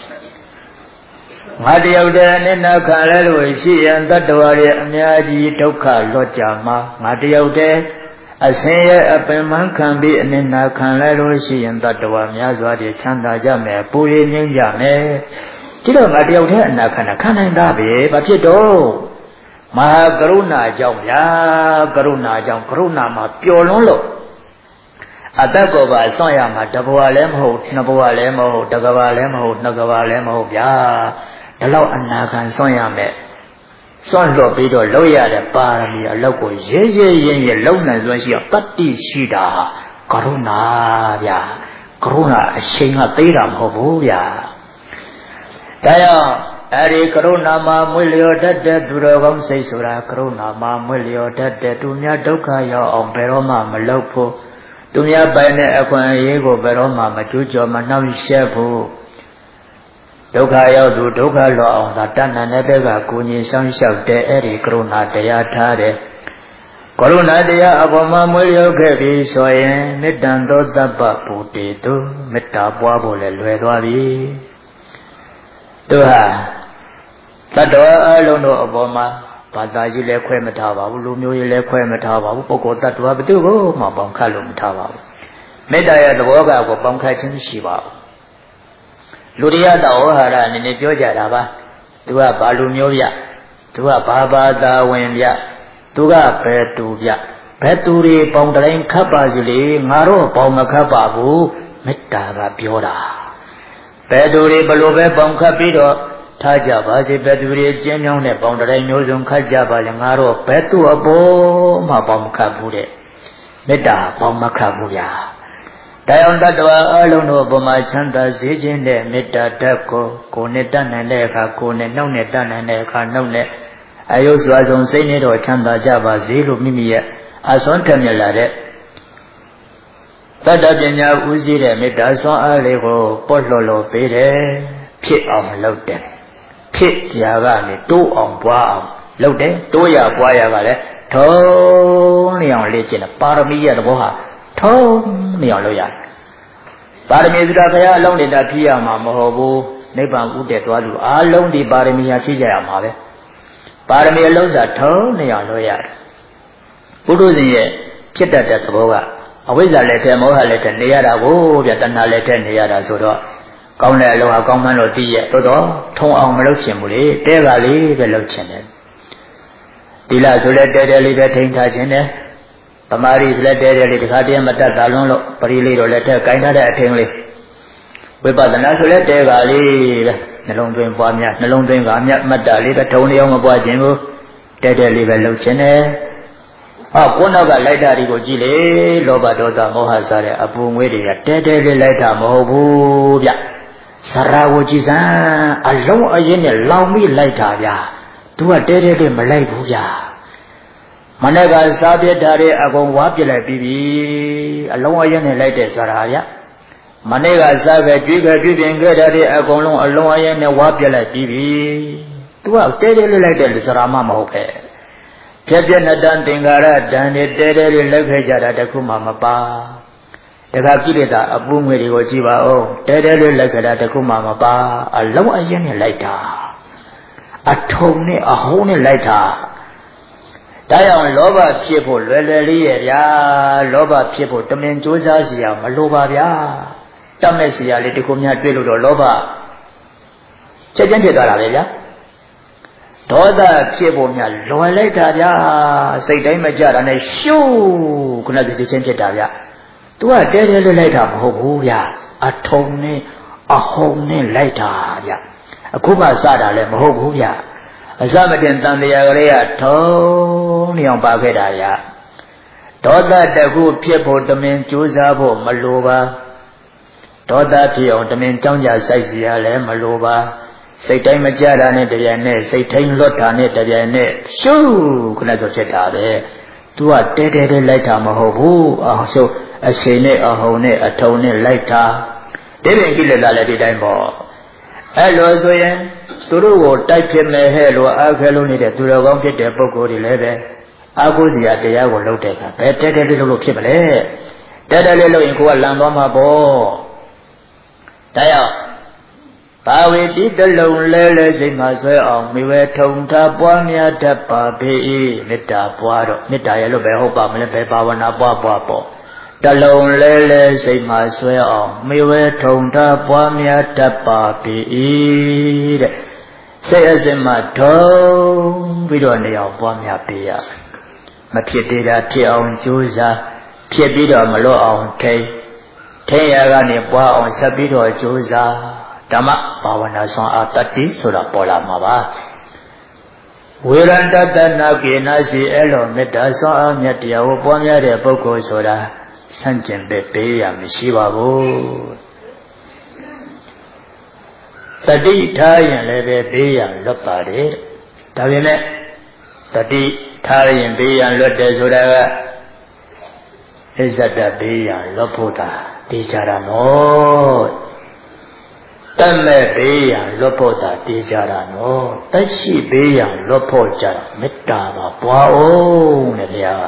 ငါတယောက်တည်းနဲ့နာခံလဲလို့ရှိရင်တတ္တဝါတွေအများကြီးဒုက္ခလွတ်ကြမှာငါတယောက်တည်းအစင်းရဲ့အပင်မှန်ခံပြီးအနစ်နာခံလဲလို့ရှိရင်တတ္တဝါများစွာတွေချမ်းသာကြမယ်ပူရင်းငြိမ်းကြမယ်ဒီတော့ငါတယောက်တည်းအနာခံတာခံနိုင်တာပဲဘာဖြစ်တော့မဟာကရုဏာကြောင့်ဗျာကရုဏာကြောင့်ကရုဏာမှာပျော်လွန်းလို့အသက်ကိုပါဆွန့်ရမှာတဘဝလည်းမဟုတ်နှစ်ဘဝလည်းမဟုတ်တကဘာလည်းမဟုတ်နှစ်ကဘာလည်းမဟုတ်ဗျာဒီလောက်အနာခံဆွန့်ရမယ်ဆွန့်လွတ်ပြီးတော့လောက်ရတဲ့ပါရမီအလောက်ကိုရဲရဲရင်ရဲလုံနိုင်စွမ်းရှိအောင်တတ္တိရှိတာကရုဏာဗျာကရုဏာအရှိန်ကသေးတာမဟုတ်ဘူးဗျာဒါကြောင့်အဲ့ဒီကရုဏာမှာမွေလျော်တတ်တဲ့သူတော်ကောင်းစိတ်ဆိုတာကရုဏာမှာမွေလျော်တတ်တဲ့သူများဒုက္ခရောက်အောင်ဘယ်တော့မှမလုပ်ဖို့သူများပိုင်တဲ့အခွင့်အရေးကိုဘယ်တော့မှမကျူးကျော်မနှောင့်ယှက်ဖို့ဒုက္ခရောက်သူဒုက္ခလွတ်အောင်သာတဏ္ဍာနဲ့တဲ့ကကိုကြီးဆောင်လျှောက်တဲ့အဲ့ဒီကရုဏာတရားထားတဲ့ကရုဏာတရားအပေါ်မှာမွေလျော်ခဲ့ပြီးဆိုရင်မေတ္တံသောသဗ္ဗပုတေတုမေတ္တာပွားဖို့လည်းလွယ်သွားပြီသူဟာတတ္တဝါအလုံးတို့အပေါ်မှာဘာသာကြီးလည်းခွဲမထားပါဘူးလူမျိုးကြီးလည်းခွဲမထားပါဘူးပုဂ္ဂိုလ်တ attva ဘယ်သူကိုမှပေါင်းခတ်လို့မထားပါဘူးမေတ္တာရဲ့သဘောကကိုပေါင်းခတ်ခြင်းမရှိပါဘူးလူတရားတော်ဟောဟာရအနေနဲ့ပြောကြတာပါသူကဘာလူမျိုးဗျသူကဘာဘာသာဝင်ဗျသူကဘယ်သူဗျဘယ်သူတွေပေါင်းတိုင်းခတ်ပါစီလေငါတော့ပေါင်းမခတ်ပါဘူးမေတ္တာကပြောတာဘယ်သူတွေဘလို့ပဲပေါင်းခတ်ပြီးတော့ထားကြပါစေဘယ်သူတွေကျင်းမြောင်းတဲ့ပေါင်းတိုင်းမျိုးစုံခတ်ကြပါလေငါတော့ဘယ်သူအပေါ်မှပေါင်းမခတ်ဘူးတဲ့မေတ္တာပေါင်းမခတ်ဘူးဗျာတရားတတ္တဝါအလုံးတို့အပေါ်မှာချမ်းသာစေခြင်းနဲ့မေတ္တာဓာတ်ကိုကိုယ်နဲ့တတ်နိုင်တဲ့အခါကိုယ်နဲ့နှုတ်နဲ့တတ်နိုင်တဲ့အခါနှုတ်နဲ့အယုစွာဆုံးစိတ်နဲ့တော့ချမ်းသာကြပါစေလို့မိမိရဲ့အစွမ်းထက်မြက်လာတဲ့တတ္တပညာဦးစီးတဲ့မေတ္တာဆွမ်းအားလေးကိုပွတ်လှော်လှော်ပေးတယ်ဖြစ်အောင်လုပ်တယ်ဖြစ်ကြာကနေတိုးအောင်ပွားအောင်လုပ်တယ်တိုးရပွားရကလည်းထုံးနေအောင်လေ့ကျင့်တယ်ပါရမီရဲ့သဘောဟာထုံးနေအောင်လုပ်ရတယ်ပါရမီဆိုတာဘုရားအလုံးနေတာဖြည့်ရမှာမဟုတ်ဘူးနိဗ္ဗာန်ဥတည်သွားသူအလုံးဒီပါရမီဟာဖြည့်ကြရမှာပဲပါရမီအလုံးစာထုံးနေအောင်လုပ်ရတယ်ပုထုဇဉ်ရဲ့ဖြစ်တတ်တဲ့သဘောကအဝိဇ္ဇာလက်ထဲမောဟလက်ထဲနေရတာကိုဗျတဏှာလက်ထဲနေရတာဆိုတော့ကောင်းတဲ့အလုံးဟာကောင်းမှန်းလို့သိရဲ့သို့တော့ထုံအောင်မလုပ်ချင်ဘူးလေတဲကလေးပဲလုပ်ချင်တယ်ဒီလားဆိုလဲတဲတဲလေးပဲထိန်းထားခြင်းတယ်တမာရီဆိုလဲတဲတဲလေးတခါတည်းမတတ်တာလွန်းလို့ပရိလေးတော့လက်ထက်ကင်ထားတဲ့အထင်းလေးဝိပဿနာဆိုလဲတဲကလေးပဲနှလုံးသွင်းပွားများနှလုံးသွင်းကအမြတ်မတ်တာလေးပဲထုံနေအောင်မပွားခြင်းဘူးတဲတဲလေးပဲလုပ်ခြင်းတယ်ဟောကိုနောက်ကလိုက်တာတွေကိုကြည့်လေလောဘဒေါသမောဟစတဲ့အပူငွေးတွေကတဲတဲလေးလိုက်တာမဟုတ်ဘူးဗျစရာကိုကြည်စမ်းအလုံးအရင်နဲ့လောင်ပြီးလိုက်တာဗျာသူကတဲတဲလေးမလိုက်ဘူးဗျာမနေ့ကစားပြစ်တာတွေအကုန်ဝါပြစ်လိုက်ပြီးပြီအလုံးအရင်နဲ့လိုက်တဲ့စရာဗျာမနေ့ကစားပဲကြွေးပဲကြွေးပြင်ခဲ့တာတွေအကုန်လုံးအလုံးအရင်နဲ့ဝါပြစ်လိုက်ပြီးပြီသူကတဲတဲလေးလိုက်တဲ့စရာမှမဟုတ်ပဲပြက်ပြက်နဲ့တန်သင်္ကာရတန်တွေတဲတဲလေးလိုက်ခဲ့ကြတာတခုမှမပါတခါကိလေသာအပူငွေတွေကိုကြည့်ပါဦးတဲတဲလေးလိုက်ကြတာတခုမှမပါအလုံးအရင်နဲ့လိုက်တာအထုံနဲ့အဟုံးနဲ့လိုက်တာဒါကြောင့်လောဘဖြစ်ဖို့လွယ်လွယ်လေးရဲ့ဗျာလောဘဖြစ်ဖို့တမင်ကြိုးစားစီရမလိုပါဗျာတတ်မဲ့စီရလေးတခုများတွေ့လို့တော့လောဘချက်ချင်းဖြစ်သွားတာပဲဗျာဒေါသဖြစ်ဖို့များလွယ်လိုက်တာဗျာစိတ်တိုင်းမကြတာနဲ့ရှုပ်ခုနကချက်ချင်းဖြစ်တာဗျာသူကတဲတဲလေးလိုက်တာမဟုတ်ဘူးဗျာအထုံနဲ့အဟုန်နဲ့လိုက်တာဗျာအခုမှစတာလည်းမဟုတ်ဘူးဗျာအစမတင်တန်တရားကလေးကထုံနေအောင်ပါခဲ့တာဗျာဒေါသတခုဖြစ်ဖို့တမင်ကြိုးစားဖို့မလိုပါဒေါသဖြစ်အောင်တမင်ကြောင်းကြစိုက်စီရလည်းမလိုပါစိတ်တိုင်းမကြတာနဲ့တပြိုင်နက်စိတ်တိုင်းလွတ်တာနဲ့တပြိုင်နက်ရှုခဏဆိုဖြစ်တာပဲသူကတဲတဲတဲလိုက်တာမဟုတ်ဘူးအောင်ဆိုအချိန်နဲ့အဟုန်နဲ့အထုံနဲ့လိုက်တာဒီပင်ကိလေသာလည်းဒီတိုင်းပေါ့အဲ့လိုဆိုရင်သူတို့ကိုတိုက်ဖြစ်မယ်ဟဲ့လို့အားခဲလို့နေတဲ့သူတော်ကောင်းဖြစ်တဲ့ပုဂ္ဂိုလ်တွေလည်းပဲအာဟုဇရာတရားကိုလုပ်တဲ့အခါဘယ်တဲတဲလေးလုပ်လို့ဖြစ်မလဲတဲတဲလေးလုပ်ရင်ကိုကလန်သွားမှာပေါ့ဒါရောက်ဘာဝေတိတလုံးလဲလဲစိတ်မှာဆွဲအောင်မိဝဲထုံထားပွားများတတ်ပါပေ၏မေတ္တာပွားတော့မေတ္တာရဲ့လို့ပဲဟုတ်ပါမလဲပဲဘာဝနာပွားပွားပေါ့တလုံးလဲလဲစိတ်မှာဆွဲအောင်မိဝဲထုံထားပွားများတတ်ပါပေ၏တဲ့စိတ်အစစ်မှထုံပြီးတော့နေအောင်ပွားများပေးရမဖြစ်သေးတာဖြစ်အောင်ကြိုးစားဖြစ်ပြီးတော့မလွတ်အောင်ထိန်းထိန်းရကနေပွားအောင်ဆက်ပြီးတော့ကြိုးစားဓမ္မဘာဝနာဆောင်အားတတိဆိုတာပေါ်လာမှာပါဝေရန္တတနာကိနာစီအဲ့လိုမေတ္တာဆောင်အားမြတ်တရားကိုပွားများတဲ့ပုဂ္ဂိုလ်ဆိုတာဆန့်ကျင်ဘက်ပေးရမရှိပါဘူးတတိထားရင်လည်းပဲပေးရလွတ်ပါတယ်ဒါပေမဲ့တတိထားရင်ပေးရလွတ်တယ်ဆိုတာကအစ္ဆဒပေးရလွတ်ဖို့သာသိကြတာနော်တတ်မဲ့ပေးရလွတ်ဖို့သာသိကြတာနော်တရှိပေးရလွတ်ဖို့ကြမေတ္တာပါပွားအောင်တဲ့ဗျာ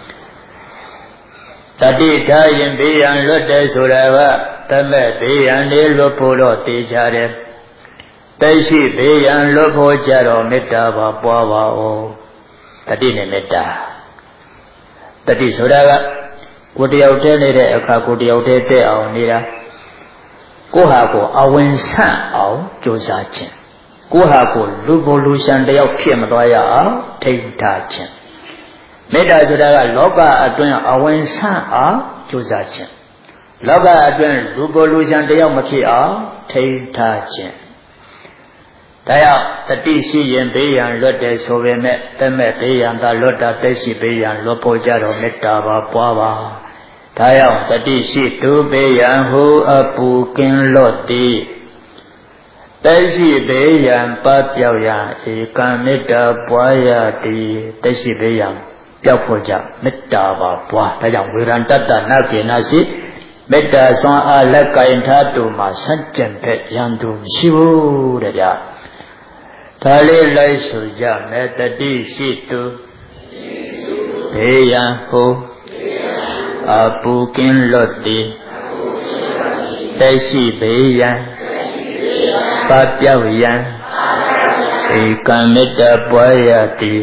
တတိထားရင်ပေးရလွတ်တယ်ဆိုတာကတတ်မဲ့ပေးရလေးလွတ်ဖို့တော့သိကြတယ်တရှိပေးရလွတ်ဖို့ကြတော့မေတ္တာပါပွားပါဦးတတိနဲ့မေတ္တာတတိဆိုတာကကိုယ်တယောက်တည်းနေတဲ့အခါကိုယ်တယောက်တည်းတဲ့အောင်နေတာကိုယ့်ဟာကိုယ်အဝင်ဆန့်အောင်ကြိုးစားခြင်းကိုယ့်ဟာကိုယ်လူဘလူရှန်တယောက်ဖြစ်မသွားရအောင်ထိန်းထားခြင်းမေတ္တာဆိုတာကလောကအတွင်းအဝင်ဆန့်အောင်ကြိုးစားခြင်းလောကအတွင်းလူဘလူရှန်တယောက်မဖြစ်အောင်ထိန်းထားခြင်းဒါကြောင့်တတိရှိရင်ဘေးရန်လွတ်တယ်ဆိုပေမဲ့တမဲ့ဘေးရန်သာလွတ်တာတက်ရှိဘေးရန်လွတ်ဖို့ကြတော့မေတ္တာပါပွားပါဒါကြောင့်တတိရှိသူဘေးရန်ဟူအပူကင်းလွတ်သည်တက်ရှိဘေးရန်ပပြောက်ရန်ဧကံမေတ္တာပွားရသည်တက်ရှိဘေးရန်ပျောက်ဖို့ကြမေတ္တာပါပွားဒါကြောင့်ဝေရံတတ္တနာကေနာရှိမေတ္တာဆွမ်းအားလက်ကင်ထားသူမှာစัจจံဖက်ရန်သူမရှိဘူးတဲ့ဗျာဒါလေးလိုက်ဆိုကြမယ်တတိရှိသူဘေးရန်ဟူအပူကင်းလွတ်သည်တက်ရှိဘေးရန်ပပြောက်ရန်ဧကံမေတ္တာပွားရသည်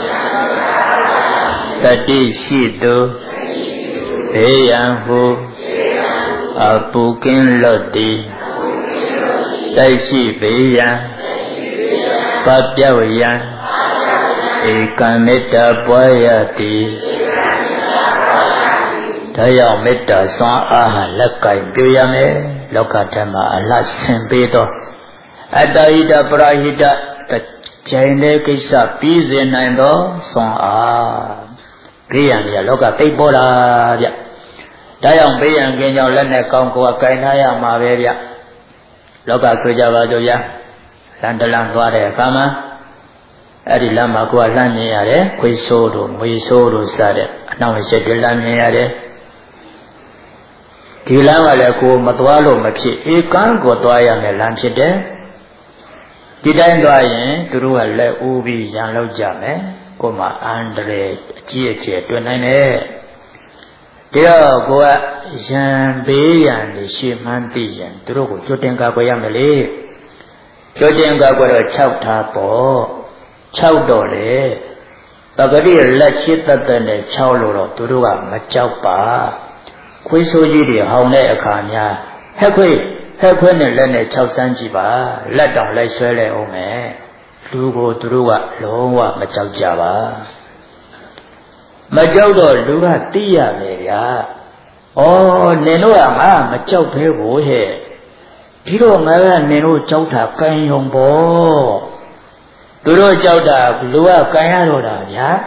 တတိရှိသူဘေးရန်ဟူအပူကင်းလွတ်သည်တက်ရှိဘေးရန်ပပြောက်ရန်ဧကံမေတ္တာပွားရသည်ဒါကြောင့်မေတ္တာစွမ်းအားဟာလက်ကင်ပြရမယ်လောကဓမ္မအလှဆင်ပေးသောအတ္တဟိတပရာဟိတကြိုင်တဲ့ကိစ္စပြီးစေနိုင်သောစွမ်းအားဘေးရန်တွေကလောကသိပ်ပေါ်လာဗျဒါကြောင့်ဘေးရန်ကင်းကြောင့်လက်နဲ့ကောင်းကိုယ်ကကင်ထားရမှာပဲဗျလောကဆိုကြပါကြဗျာလမ်းတလမ်းသွားတဲ့အခါမှာအဲ့ဒီလမ်းမှာကိုယ်ကလှမ်းမြင်ရတယ်ခွေးဆိုးတို့ငွေဆိုးတို့စတဲ့အနှောင့်အယှက်တွေလှမ်းမြင်ရတယ်ဒီလမ်းကလည်းကိုယ်မသွားလို့မဖြစ်ဧကံကိုသွားရမယ်လမ်းဖြစ်တယ်ဒီတိုင်းသွားရင်သူတို့ကလက်ဦးပြီးရန်လောက်ကြမယ်ကိုယ်မှာအန္တရာယ်အကြီးအကျယ်တွေ့နိုင်တယ်ဒီတော့ကိုယ်ကရန်ဘေးရန်တွေရှေ့မှန်းသိရင်သူတို့ကိုကြွတင်ကာကွယ်ရမယ်လေကြွတင်ကာကွယ်တော့၆ထားပေါ့၆တော့လေပဂတိလက်ရှိတတ်တဲ့နဲ့၆လို့တော့သူတို့ကမကြောက်ပါခွေးဆိုးကြီးတွေဟောင်းတဲ့အခါများဟက်ခွေးဟက်ခွေးနဲ့လက်နဲ့၆ဆန်းကြည့်ပါလက်တောင်လိုက်ဆွဲလိုက်အောင်မယ်လူကိုသူတို့ကလုံးဝမကြောက်ကြပါမကြောက်တော့လူကသိရမယ်ဗျာဩနင်တို့ကငါမကြောက်ဘဲကိုဟဲ့ဒီတော့ငါကနင်တို့ကြောက်တာကံယုံပေါ့သူတို့ကြောက်တာလူကကံရတော့တာဗျာ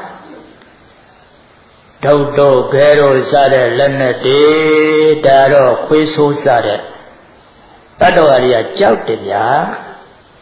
ဒုတ်တော့ခဲတော့စတဲ့လက်နဲ့တေးဒါတော့ခွေးဆိုးစတဲ့တတ္တဝါတွေကကြောက်တယ်ဗျာ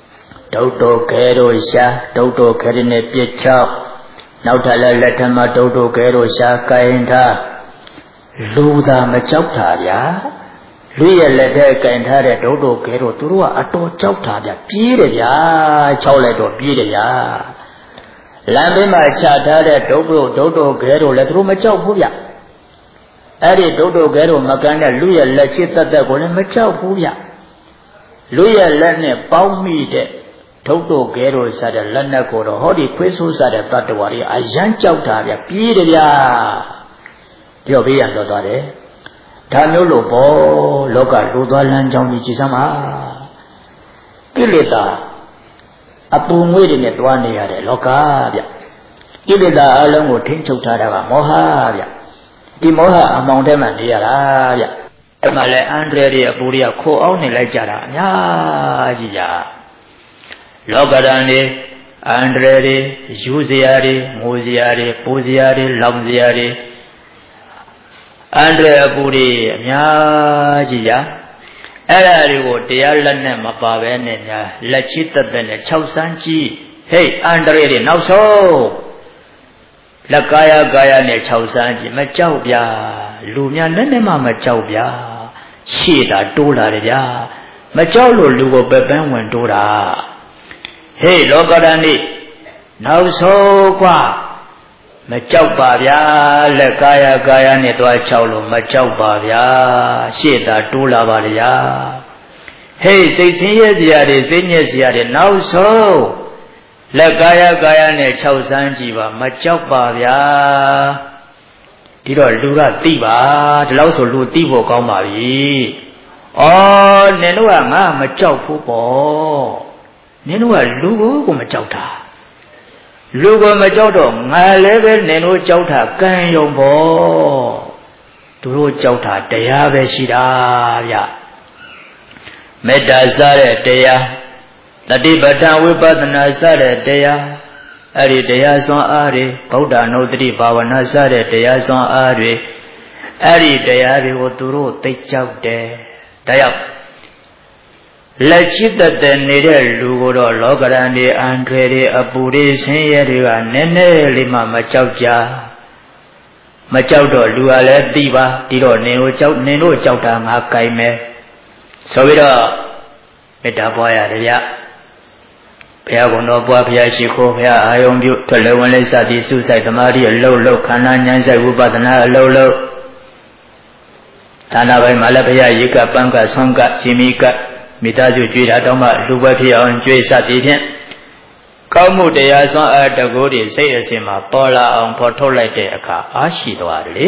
ဒုတ်တော်ခဲတို့ရှာဒုတ်တော်ခဲနဲ့ပြစ်ချောက်နောက်ထပ်လည်းလက်ထက်မှာဒုတ်တော်ခဲတို့ရှာကိုင်ထားလူသာမကြောက်တာဗျာလူရဲ့လက်ထဲကင်ထားတဲ့ဒုတ်တော်ခဲတို့သူတို့ကအတော်ကြောက်တာဗျပြေးတယ်ဗျာချောက်လိုက်တော့ပြေးတယ်ဗျာလမ်းဘေးမှာချထားတဲ့ဒုတ်တော်ဒုတ်တော်ခဲတို့လည်းသူတို့မကြောက်ဘူးဗျအဲ့ဒီဒုတ်တော်ခဲတို့မကန်တဲ့လူရဲ့လက်ချစ်သက်သက်ကိုလည်းမကြောက်ဘူးဗျလူရဲ့လက်နဲ့ပေါင်းမိတဲ့ဒုတ်တော်ခဲတို့စားတဲ့လက်နဲ့ကိုတော့ဟောဒီခွေးဆိုးစားတဲ့တတ္တဝါတွေအယမ်းကြောက်တာဗျပြေးတယ်ဗျဒီတော့ဘေးရတော့သွားတယ်ဒါမျိုးလို့ပေါ့လောကလူသွားလမ်းကြောင်းကြီးကြည်စမ်းပါကိလေသာအပူငွေ့တွေနဲ့တွားနေရတဲ့လောကဗျကိလေသာအလုံးကိုထိန်းချုပ်ထားတာကမောဟဗျဒီမောဟအမောင်ထဲမှာနေရတာဗျအဲ့မှာလဲအန္တရာယ်တွေအပူတွေကခိုးအောင်နေလိုက်ကြတာအများကြီးဗျလောကဓာတ်တွေအန္တရာယ်တွေယူစရာတွေငိုစရာတွေပူစရာတွေလောင်စရာတွေအန္တရာယ်အပူတွေအများကြီးဗျအဲ့ဒါတွေကိုတရားလက်နဲ့မပါဘဲနဲ့များလက်ချစ်သက်သက်နဲ့၆ဆန်းကြည့်ဟေးအန္တရာယ်တွေနောက်ဆုံးလက်ကာယကာယနဲ့၆ဆန်းကြည့်မကြောက်ဗျာလူများနဲ့နဲ့မှမကြောက်ဗျာရှေ့တာတိုးလာတယ်ဗျာမကြောက်လို့လူကိုပပန်းဝင်တိုးတာဟေးလောကဓာတ်နေနောက်ဆုံးกว่าမကြောက်ပါဗျာလက်ကာယကာယနဲ့တွားချောက်လို့မကြောက်ပါဗျာရှေ့တာတိုးလာပါလေဗျာဟေးစိတ်ဆင်းရဲစရာတွေစိတ်ညစ်စရာတွေနောက်ဆုံးလက်ကာယကာယနဲ့၆ဆန်းကြည့်ပါမကြောက်ပါဗျာဒီတော့လူကသိပါဒီလောက်ဆိုလူသိဖို့ကောင်းပါပြီဩနင်တို့ကငါမကြောက်ဘူးပေါ့နင်တို့ကလူကိုကိုမကြောက်တာလူကိုမကြောက်တော့ငါလည်းပဲနင်တို့ကြောက်တာကံယုံပေါ့သူတို့ကြောက်တာတရားပဲရှိတာဗျမေတ္တာစတဲ့တရားတတိပဋ္ဌာန်ဝိပဿနာစတဲ့တရားအဲ့ဒီတရားစွမ်းအားတွေဗုဒ္ဓနုတ္တိဘာဝနာစတဲ့တရားစွမ်းအားတွေအဲ့ဒီတရားတွေကိုသူတို့သိကြောက်တယ်ဒါကြောင့်လက်ချစ်သက်သက်နေတဲ့လူကိုတော့လောကရန်တွေအန္တရာယ်တွေအပူတွေဆင်းရဲတွေကနည်းနည်းလေးမှမကြောက်ကြမကြောက်တော့လူကလည်းသိပါဒီတော့နင်တို့ကြောက်နင်တို့ကြောက်တာငါကြိုင်မယ်ဆိုပြီးတော့မေတ္တာပွားရတယ်ဗျဘုရားကုံတော်ပွားဘုရားရှိခိုးဘုရားအာယုံပြုထွက်လေဝင်လေစသည်စုဆိုင်သမာဓိအလုံးလုံးခန္ဓာဉာဏ်ဆိုင်ဝိပဿနာအလုံးလုံးဒါနပိုင်းမှာလည်းဘုရားရေကပန်းကဆွမ်းကရှင်မီကမိသားစုကြွေးတာတောင်းမှလူပဲဖြစ်အောင်ကြွေးစသည်ဖြင့်ကောင်းမှုတရားစွမ်းအားတကူတွေစိတ်အစဉ်မှာပေါ်လာအောင်ဖော်ထုတ်လိုက်တဲ့အခါအားရှိသွားတယ်လေ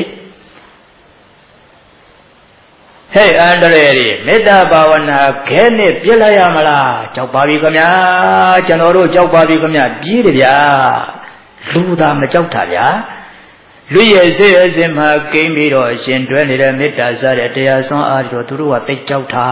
ဟဲ့အန္တရာယ်တွေမေတ္တာဘာဝနာခဲနဲ့ပြစ်လိုက်ရမလားကြောက်ပါပြီခင်ဗျာကျွန်တော်တို့ကြောက်ပါပြီခင်ဗျာပြေးတယ်ဗျာလူသာမကြောက်တာဗျာလူရဲ့စိတ်အစဉ်မှာကိန်းပြီးတော့အရှင်တွဲနေတဲ့မေတ္တာစတဲ့တရားစွမ်းအားတွေသူတို့ကသိကြောက်တာ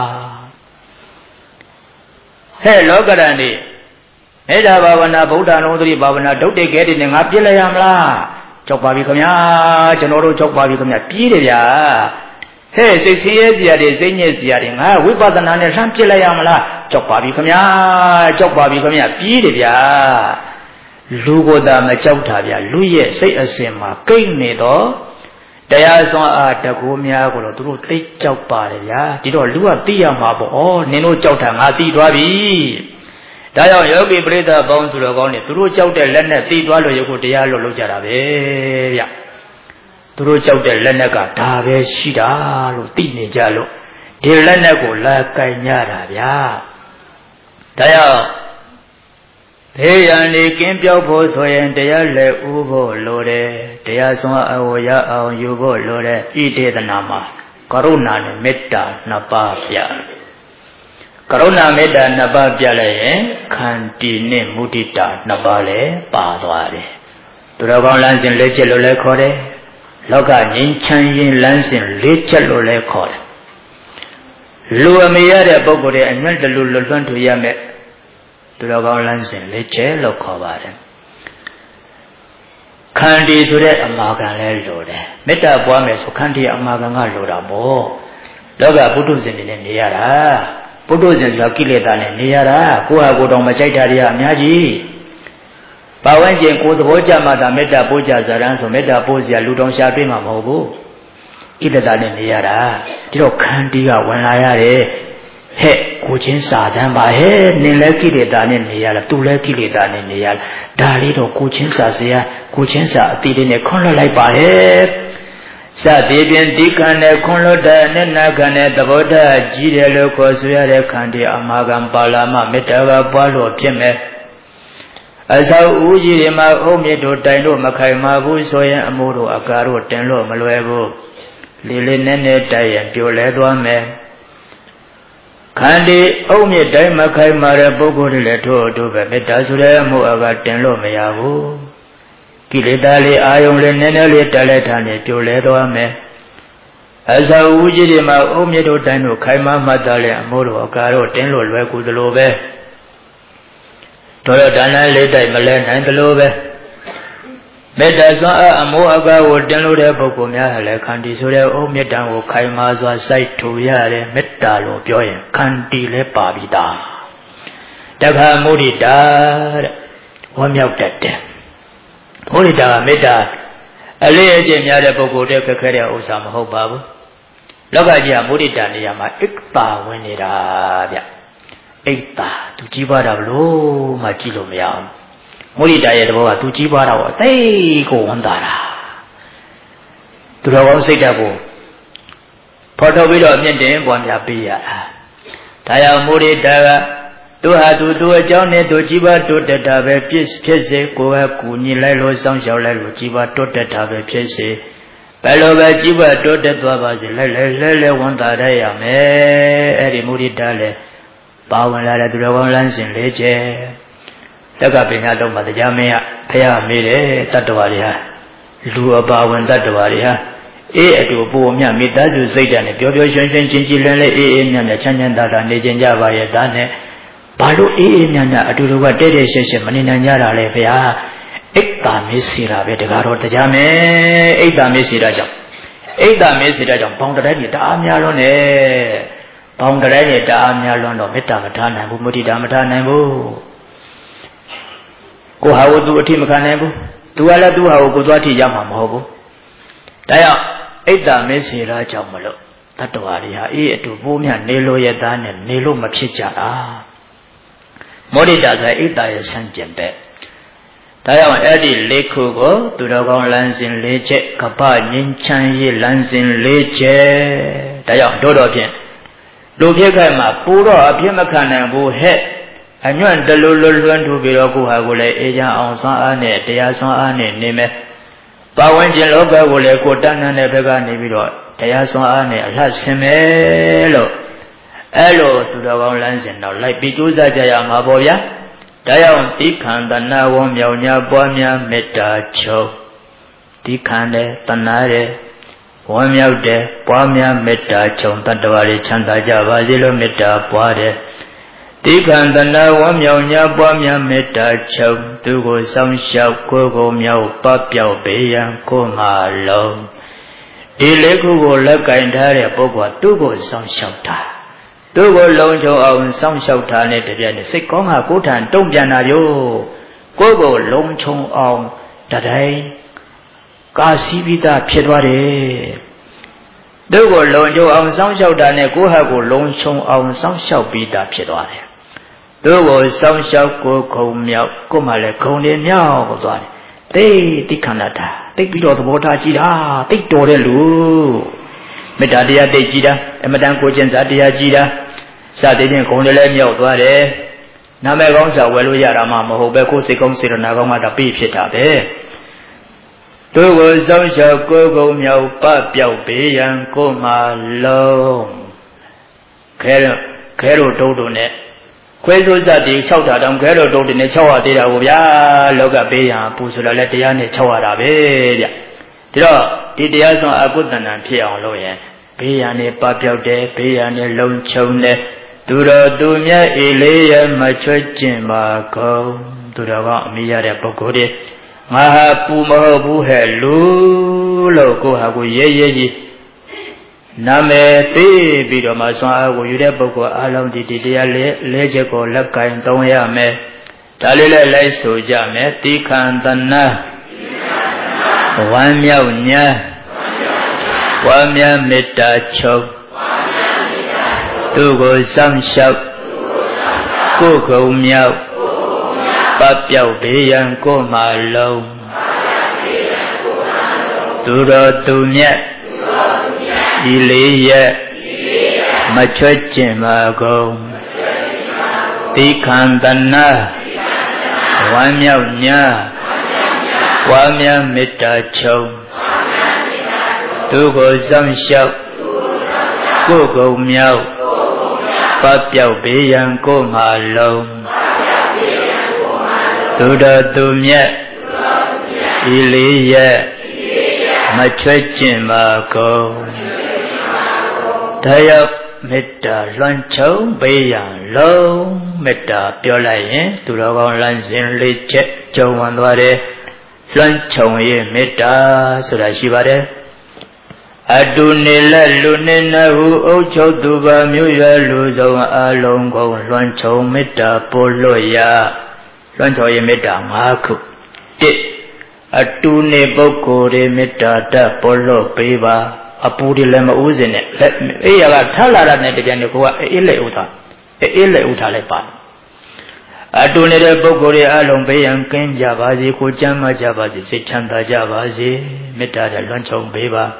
ဟဲ့လောကရန်နေမေတ္တာဘာဝနာဗုဒ္ဓနုတ္တိဘာဝနာဒုတ်တိခဲတွေနဲ့ငါပြစ်လိုက်ရမလားကြောက်ပါပြီခင်ဗျာကျွန်တော်တို့ကြောက်ပါပြီခင်ဗျာပြေးတယ်ဗျာဟဲ့စိတ်ဆင်းရဲစရာတွေစိတ်ညစ်စရာတွေငါဝိပဿနာနဲ့လှမ်းပြစ်လိုက်ရမလားကြောက်ပါပြီခင်ဗျာကြောက်ပါပြီခင်ဗျာပြေးတယ်ဗျာလူကိုယ်သာမကြောက်တာဗျာလူရဲ့စိတ်အစဉ်မှာကိတ်နေတော့တရားစွမ်းအားတကူများကိုတော့သူတို့သိကြောက်ပါတယ်ဗျာဒီတော့လူကသိရမှာပေါ့ဩနင်တို့ကြောက်တာငါသိသွားပြီဒါကြောင့်ယောဂီပရိသတ်ပေါင်းသူတော်ကောင်းတွေသူတို့ကြောက်တဲ့လက်နဲ့သိသွားလို့ရုပ်ကိုတရားလို့လုပ်ကြတာပဲဗျသူတို့ကြောက်တဲ့လက်နဲ့ကဒါပဲရှိတာလို့သိနေကြလို့ဒီလက်နဲ့ကိုလာကင်ကြတာဗျာဒါကြောင့်ဘေးရန်နေကင်းပြောက်ဖို့ဆိုရင်တရားလက်ဥဖို့လိုတယ်တရားစွမ်းအဝရအောင်ယူဖို့လိုတယ်ဣတေသနာမှာကရုဏာနဲ့မေတ္တာနှစ်ပါးပြကရုဏာမေတ္တာနှစ်ပါးပြလိုက်ရင်ခန္တီနဲ့မုဒိတာနှစ်ပါးလည်းပါသွားတယ်သူတော်ကောင်းလမ်းစဉ်လေးချက်လို့လည်းခေါ်တယ်လောကငြိမ်းချမ်းရေးလမ်းစဉ်လေးချက်လို့လည်းခေါ်တယ်လူအမေရတဲ့ပုဂ္ဂိုလ်တွေအညံ့တလူလွတ်လွန့်ထူရမယ်သူတော်ကောင်းလမ်းစဉ်လေးချက်လို့ခေါ်ပါတယ်ခန္တီဆိုတဲ့အမာခံလဲလိုတယ်မေတ္တာပွားမယ်ဆိုခန္တီအမာခံကလိုတာပေါ့လောကပုထုဇဉ်တွေနဲ့နေရတာပုထုဇဉ်ဆိုကိလေသာနဲ့နေရတာကိုယ့်ဟာကိုယ်တော်မကြိုက်တာတွေကအများကြီးပါဝန်းကျင်ကိုယ်သဘောကျမှသာမေတ္တာပို့ကြဇာရန်ဆိုမေတ္တာပို့စရာလူတော်ရှာပေးမှာမဟုတ်ဘူးကိလေသာနဲ့နေရတာဒီတော့ခန္တီးကဝင်လာရတယ်ဟဲ့ကိုချင်းစာစမ်းပါဟဲ့နင်လည်းကိလေသာနဲ့နေရလားသူလည်းကိလေသာနဲ့နေရလားဒါလေးတော့ကိုချင်းစာစရာကိုချင်းစာအတိလေးနဲ့ခွန်လွတ်လိုက်ပါဟဲ့စသည်ဖြင့်ဒီကံနဲ့ခွန်လွတ်တဲ့အနနာကံနဲ့သဘောတရားကြီးတယ်လို့ခေါ်ဆိုရတဲ့ခန္တီအမာကံပါလာမမေတ္တာကပွားလို့ဖြစ်မယ်အဆောက်ဦးကြီးတွေမှာအုံမြစ်တို့တိုင်တို့မခိုင်မာဘူးဆိုရင်အမိုးတို့အကာတို့တင်လို့မလွယ်ဘူးလေးလေးနည်းနည်းတိုက်ရင်ပြိုလဲသွားမယ်ခန္တီအုံမြစ်တိုင်းမခိုင်မာတဲ့ပုဂ္ဂိုလ်တွေလည်းထို့အတူပဲမေတ္တာဆိုတဲ့အမှုအကတင်လို့မရဘူးကိလေသာလေးအာယုံလေးနည်းနည်းလေးတက်လက်ထားနေပြိုလဲသွားမယ်အဆောက်ဦးကြီးတွေမှာအုံမြစ်တို့တိုင်တို့ခိုင်မာမှတ်သားတဲ့အမိုးတို့အကာတို့တင်လို့လွယ်ကူသလိုပဲတော်တော်ဒါနလေးတိုက်မလဲနိုင်သလိုပဲမေတ္တာစွမ်းအားအမိုးအကားကိုတင်လို့တဲ့ပုဂ္ဂိုလ်များဟာလည်းခန္တီဆိုတဲ့အုံမေတ္တာကိုခိုင်မာစွာစိုက်ထူရတယ်မေတ္တာလို့ပြောရင်ခန္တီလည်းပါပြီးသားတခါမုဒိတာတဲ့ဝမ်းမြောက်တတ်တယ်မုဒိတာကမေတ္တာအလေးအကျင့်များတဲ့ပုဂ္ဂိုလ်တဲ့ခက်ခဲတဲ့ဥစ္စာမဟုတ်ပါဘူးလောကကြီးကမုဒိတာနေရာမှာဣက္တာဝင်နေတာဗျဣက္တာသူကြီးပွားတာဘလို့မှကြည့်လို့မရအောင်မုဒိတာရဲ့သဘောကသူကြီးပွားတာကိုအသိကိုဝန်တာတာသူတော်ကောင်းစိတ်ဓာတ်ကိုဖော်ထုတ်ပြီးတော့အမြင့်တင်ပွားများပေးရတာဒါကြောင့်မုဒိတာကသူဟာသူသူအကြောင်းနဲ့သူကြီးပွားတိုးတက်တာပဲဖြစ်ဖြစ်စေကိုယ်ကကူညီလိုက်လို့စောင့်ရှောက်လိုက်လို့ကြီးပွားတိုးတက်တာပဲဖြစ်စေဘယ်လိုပဲကြီးပွားတိုးတက်သွားပါစေလဲလဲလဲလဲဝန်တာရရမယ်အဲ့ဒီမုဒိတာလည်းပါဝင်လာတဲ့သူတော်ကောင်းလမ်းစဉ်လေးကျဲတက္ကပင်နာတော့မှတရားမင်းကဖះမေးတယ်တတ္တဝါတွေဟာလူအပါဝင်တတ္တဝါတွေဟာအေးအတူပို့မြမိသားစုစိတ်ဓာတ်နဲ့ပျော်ပျော်ရွှင်ရွှင်ချင်းချင်းလင်းလေးအေးအေးမြတ်မြတ်ချမ်းချမ်းသာသာနေကြကြပါရဲ့ဒါနဲ့ဘာလို့အေးအေးမြတ်မြတ်အတူတူကတဲ့တဲ့ရှက်ရှက်မနေနိုင်ကြတာလဲဗျာအိတ်တာမေးစီတာပဲတကားတော့တရားမင်းအိတ်တာမေးစီတာကြောင့်အိတ်တာမေးစီတာကြောင့်ဘောင်တတိုင်းကြီးတအားများလွန်းတယ်ဘောင်တတိုင်းနဲ့တအားများလွန်းတော့မေတ္တာမထားနိုင်ဘူးမုဒိတာမထားနိုင်ဘူးကိုဟာကိုသူအထိမခံနိုင်ဘူးသူကလည်းသူဟာကိုကိုသွားထိရမှာမဟုတ်ဘူးဒါကြောင့်ဣဒ္ဓမေစေရာကြောင့်မလို့တတ္တဝါတွေဟာအေးအတူပိုးမြနေလို့ရသားနဲ့နေလို့မဖြစ်ကြတာမုဒိတာဆိုဣဒ္ဓရဲ့ဆန့်ကျင်ဘက်ဒါကြောင့်အဲ့ဒီလေးခုကိုသူတော်ကောင်းလမ်းစဉ်လေးချက်ကပ္ပငြိမ်းချမ်းရေးလမ်းစဉ်လေးချက်ဒါကြောင့်တို့တော်ဖြင့်လူဖြစ်ခိုက်မှာပူတော့အပြစ်မခံနိုင်ဘူးဟဲ့အညွန့်တလူလွလွန်းထူပြီးတော့ကိုဟာကိုလည်းအေးချမ်းအောင်ဆွမ်းအားနဲ့တရားဆွမ်းအားနဲ့နေမယ်ပါဝင်ခြင်းလောကကိုလည်းကိုတန်းတန်းတဲ့ဘက်ကနေပြီးတော့တရားဆွမ်းအားနဲ့အလှဆင်မယ်လို့အဲ့လိုသူတော်ကောင်းလမ်းစဉ်တော့လိုက်ပြီးကြိုးစားကြရမှာပေါ့ဗျာဒါကြောင့်ဒီခန္ဓာနာဝံမြောင်ညာပွားများမေတ္တာချုပ်ဒီခန္ဓာတဏှာရဲ့ဝမ်းမြောက်တဲ့ပွားများမေတ္တာချုပ်တတ္တဝါတွေချမ်းသာကြပါစေလို့မေတ္တာပွားတယ်တိခန္တနာဝမ်းမြောင်ညာပွားများမေတ္တာချုပ်သူကိုစောင့်ရှောက်ကိုယ်ကိုမြောက်ပပျောက်ပေရန်ကိုယ်မှာလုံးဒီလေးခုကိုလက်ကင်ထားတဲ့ပုဂ္ဂိုလ်သူ့ကိုစောင့်ရှောက်တာသူ့ကိုလုံးချုံအောင်စောင့်ရှောက်တာနဲ့တပြည့်နဲ့စိတ်ကောင်းကကိုယ်ထံတုံ့ပြန်တာရောကိုယ်ကိုလုံးချုံအောင်တတိုင်းကာစီပိတာဖြစ်သွားတယ်သူ့ကိုလုံချုံအောင်စောင့်ရှောက်တာနဲ့ကိုယ်ဟာကိုလုံချုံအောင်စောင့်ရှောက်ပြီးတာဖြစ်သွားတယ်သူ့ကိုစောင့်ရှောက်ကိုခုံမြောက်ကိုမှလည်းခုံနေမြောက်ကိုသွားတယ်သိတိခန္ဓာတာသိပြီးတော့သဘောထားကြည့်တာသိတော်တဲ့လူမေတ္တာတရားသိကြည့်တာအမတန်ကိုကျင့်စာတရားကြည့်တာစသည်ဖြင့်ခုံလည်းမြောက်သွားတယ်နာမည်ကောင်းစာဝယ်လို့ရတာမှမဟုတ်ပဲကိုယ်စိတ်ကောင်းစေတနာကောင်းမှတော့ပြည့်ဖြစ်တာပဲသူကိုစောင့်ရှောက်ကိုယ်ကုံမြောက်ပပျောက်ပေရန်ကိုမှလုံးခဲခဲတို့တုံးတို့နဲ့ခွဲစိုးစသည်၆တာတောင်ခဲတို့တုံးတွေနဲ့၆ရသေးတာကိုဗျာလောကပေးရန်ပူဆိုတော့လည်းတရားနဲ့၆ရတာပဲဗျဒီတော့ဒီတရားဆောင်အကုသဏ္ဍာန်ဖြစ်အောင်လုပ်ရင်ဘေးရန်နဲ့ပပျောက်တယ်ဘေးရန်နဲ့လုံခြုံတယ်သူတော်သူမြတ်အေလေးရမချွတ်ကျင်ပါကုန်သူတော်ကအမိရတဲ့ပုဂ္ဂိုလ်တွေငါဟာပူမဟုတ်ဘူးဟဲ့လူလို့ကိုဟာကိုရဲရဲကြီးနာမည်သိပြီးတော့မှဆွမ်းအားကိုယူတဲ့ပုဂ္ဂိုလ်အလုံးဒီဒီတရားလေးလေးချက်ကိုလက်ကင်သုံးရမယ်ဒါလေးလည်းလိုက်ဆိုကြမယ်တိခန္တနာဝမ်းမြောက်ညာဝမ်းမြမေတ္တာချုပ်သူကိုစောင့်ရှောက်ကိုယ်ကုံမြောက်ပပျောက်ဘေးရန်ကိုမှလုံးသူတော်သူမြတ်ဒီလေးရဲ့မချွတ်ကျင်ပါကုန်တိခန္တနာဝမ်းမြောက်ညာဝမ်းမြမေတ္တာချုပ်သူကိုစောင့်ရှောက်ကိုယ်ကုံမြောက်ပပျောက်ဘေးရန်ကိုမှလုံးသူတော်သူမြတ်ဒီလေးရဲ့မချွတ်ကျင်ပါကုန်ဒါရောက်မေတ္တာလွှမ်းခြုံပေးရန်လုံးမေတ္တာပြောလိုက်ရင်သူတော်ကောင်းလမ်းစဉ်လေးချက်ကြုံဝင်သွားတယ်လွှမ်းခြုံရဲ့မေတ္တာဆိုတာရှိပါတယ်အတုနေလက်လူနေနဟုအုပ်ချုပ်သူပါမြို့ရလူဆုံးအလုံးကုန်လွှမ်းခြုံမေတ္တာပို့လို့ရလွှမ်းခြုံရဲ့မေတ္တာ၅ခုတစ်အတုနေပုဂ္ဂိုလ်တွေမေတ္တာတတ်ပို့လို့ပေးပါအပူတွေလည်းမဥစဉ်နဲ့လက်အေးရကထလာတာနဲ့တပြန်ကိုကအေးလက်ဥထားအေးလက်ဥထားလိုက်ပါအတူနေတဲ့ပုဂ္ဂိုလ်တွေအလုံးဘေးရန်ကင်းကြပါစေကိုကျမ်းမာကြပါစေစိတ်ချမ်းသာကြပါစေမေတ္တာနဲ့လွှမ်းခြုံပေးပါ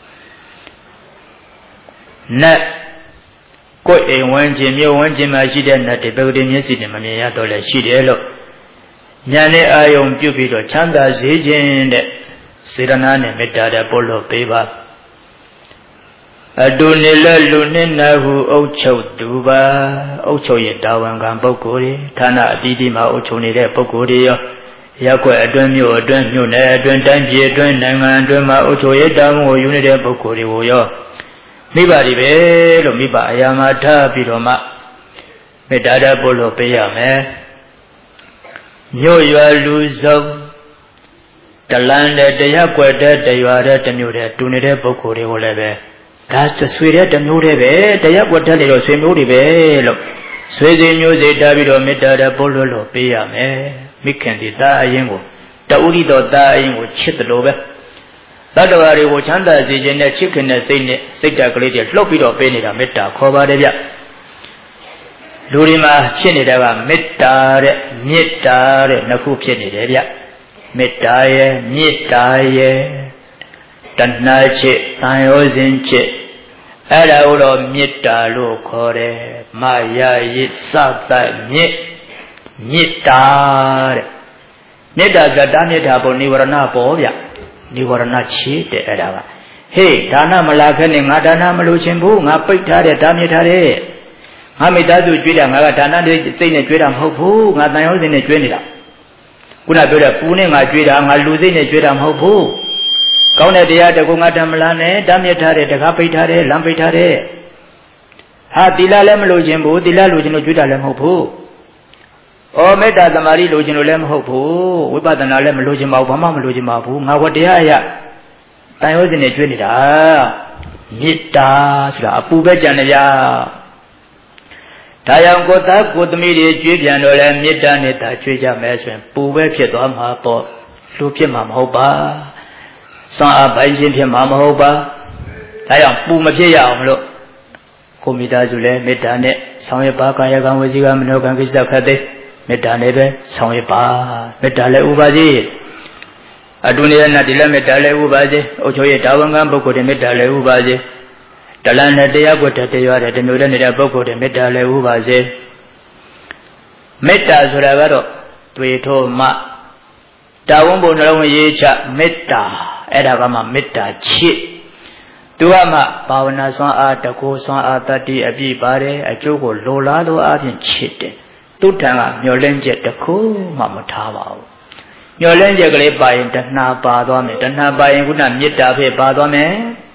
နတ်ကိုယ်အိမ်ဝန်းကျင်မြို့ဝန်းကျင်မှာရှိတဲ့နတ်တွေပုဂ္ဂိုလ်မျက်စိနဲ့မမြင်ရတော့လည်းရှိတယ်လို့ညာနဲ့အာယုံပြုပြီးတော့ချမ်းသာစေခြင်းတဲ့စေရနာနဲ့မေတ္တာနဲ့ပို့လို့ပေးပါအတူနေလလူနှင့်နာဟုအုပ်ချုပ်သူပါအုပ်ချုပ်ရဲ့တာဝန်ခံပုဂ္ဂိုလ်တွေဌာနအသီးသီးမှာအုပ်ချုပ်နေတဲ့ပုဂ္ဂိုလ်တွေရောရက်ွက်အတွင်းမြို့အတွင်းမြို့နယ်အတွင်းတိုင်းပြည်အတွင်းနိုင်ငံအတွင်းမှာအုပ်ချုပ်ရဲ့တာဝန်ကိုယူနေတဲ့ပုဂ္ဂိုလ်တွေကိုရောမိဘတွေပဲလို့မိဘအရာမှာထားပြီးတော့မှမေတ္တာဓာတ်ပို့လို့ပေးရမယ်မြို့ရွာလူစုံတလန်းတဲ့တရက်ွက်တဲ့တရွာတဲ့တမြို့တဲ့တူနေတဲ့ပုဂ္ဂိုလ်တွေကိုလည်းပဲဒါဆွေတဲ့တမျိုးတည်းပဲတရက်ွက်တက်လေတော့ဆွေမျိုးတွေပဲလို့ဆွေစီမျိုးစိတာပြီးတော့မေတ္တာဓာတ်ပို့လို့လို့ပေးရမယ်မိခင်ဒီသားအရင်ကိုတူရီတော်သားအရင်ကိုချစ်တယ်လို့ပဲတတ္တဝါတွေကိုချမ်းသာစေခြင်းနဲ့ချစ်ခင်တဲ့စိတ်နဲ့စိတ်ဓာတ်ကလေးတွေလှုပ်ပြီးတော့ပေးနေတာမေတ္တာခေါ်ပါတယ်ဗျလူတွေမှာဖြစ်နေတာကမေတ္တာတဲ့မေတ္တာတဲ့နှစ်ခုဖြစ်နေတယ်ဗျမေတ္တာရဲ့မေတ္တာရဲ့တဏှာချစ်တန်ရောစဉ်ချစ်အဲ့ဒါကိုတော့မေတ္တာလို့ခေါ်တယ်မာယာရစ်စသမြစ်မေတ္တာတဲ့မေတ္တာကတာမေတ္တာပေါ်និဝရဏပေါ်ဗျនិဝရဏချစ်တဲ့အဲ့ဒါကဟေးဒါနမလာခဲ့နဲ့ငါဒါနမလို့ခြင်းဘူးငါပိတ်ထားတဲ့တာမေတ္တာတဲ့ငါမိသားစုကြွေးတာငါကဒါနတွေစိတ်နဲ့ကြွေးတာမဟုတ်ဘူးငါတန်ရောစဉ်နဲ့ကြွေးနေတာခုနပြောတဲ့ပူနဲ့ငါကြွေးတာငါလူစိတ်နဲ့ကြွေးတာမဟုတ်ဘူးကောင်းတဲ့တရားတကူငါဓမ္မလာနဲ့တာမြတ်ထားတဲ့တကားပိတ်ထားတဲ့လမ်းပိတ်ထားတဲ့ဟာသီလလည်းမလို့ခြင်းဘူးသီလလို့ခြင်းလို့ကြွေးတာလည်းမဟုတ်ဘူးဩမေတ္တာသမာဓိလို့ခြင်းလို့လည်းမဟုတ်ဘူးဝိပဿနာလည်းမလို့ခြင်းပါဘူးဘာမှမလို့ခြင်းပါဘူးငါဝတ္တရားအရာတန်ရောစဉ်နဲ့ကြွေးနေတာမေတ္တာဆိုတာအပူပဲကြံနေကြဒါကြောင့်ကိုယ်သားကိုယ်သမီးတွေကြွေးပြန်တော့လဲမေတ္တာနဲ့သာကြွေးကြမယ်ဆိုရင်ပူပဲဖြစ်သွားမှာပေါ့လူဖြစ်မှာမဟုတ်ပါစွမ်းအားပိုင်ခြင်းဖြစ်မှာမဟုတ်ပါဒါကြောင့်ပူမဖြစ်ရအောင်လို့ကိုမိသားစုလည်းမေတ္တာနဲ့ဆောင်ရွက်ပါကာယကံဝစီကံမနောကံကိစ္စခတ်သိမေတ္တာနဲ့ပဲဆောင်ရွက်ပါမေတ္တာလည်းဥပါစေအတုနေနဲ့ဒီလည်းမေတ္တာလည်းဥပါစေအုပ်ချုပ်ရေးတာဝန်ခံပုဂ္ဂိုလ်တွေမေတ္တာလည်းဥပါစေတလန်းနဲ့တရားကိုတတရားတဲ့တမျိုးလည်းနေတဲ့ပုဂ္ဂိုလ်တွေမေတ္တာလည်းဥပါစေမေတ္တာဆိုတာကတော့တွေ့ထိုးမှတာဝန်ပုံနှလုံးရေးချမေတ္တာအဲ့ဒါကမှမေတ္တာချစ်သူကမှဘာဝနာစွမ်းအားတကူစွမ်းအားတတ္တိအပြည့်ပါတယ်အကျိုးကိုလိုလားသောအပြင်ချစ်တယ်သူတန်ကမျောလင်းချက်တခုမှမထားပါဘူးမျောလင်းချက်ကလေးပါရင်တဏှာပါသွားမယ်တဏှာပါရင်ခုနမေတ္တာဖြစ်ပါသွားမယ်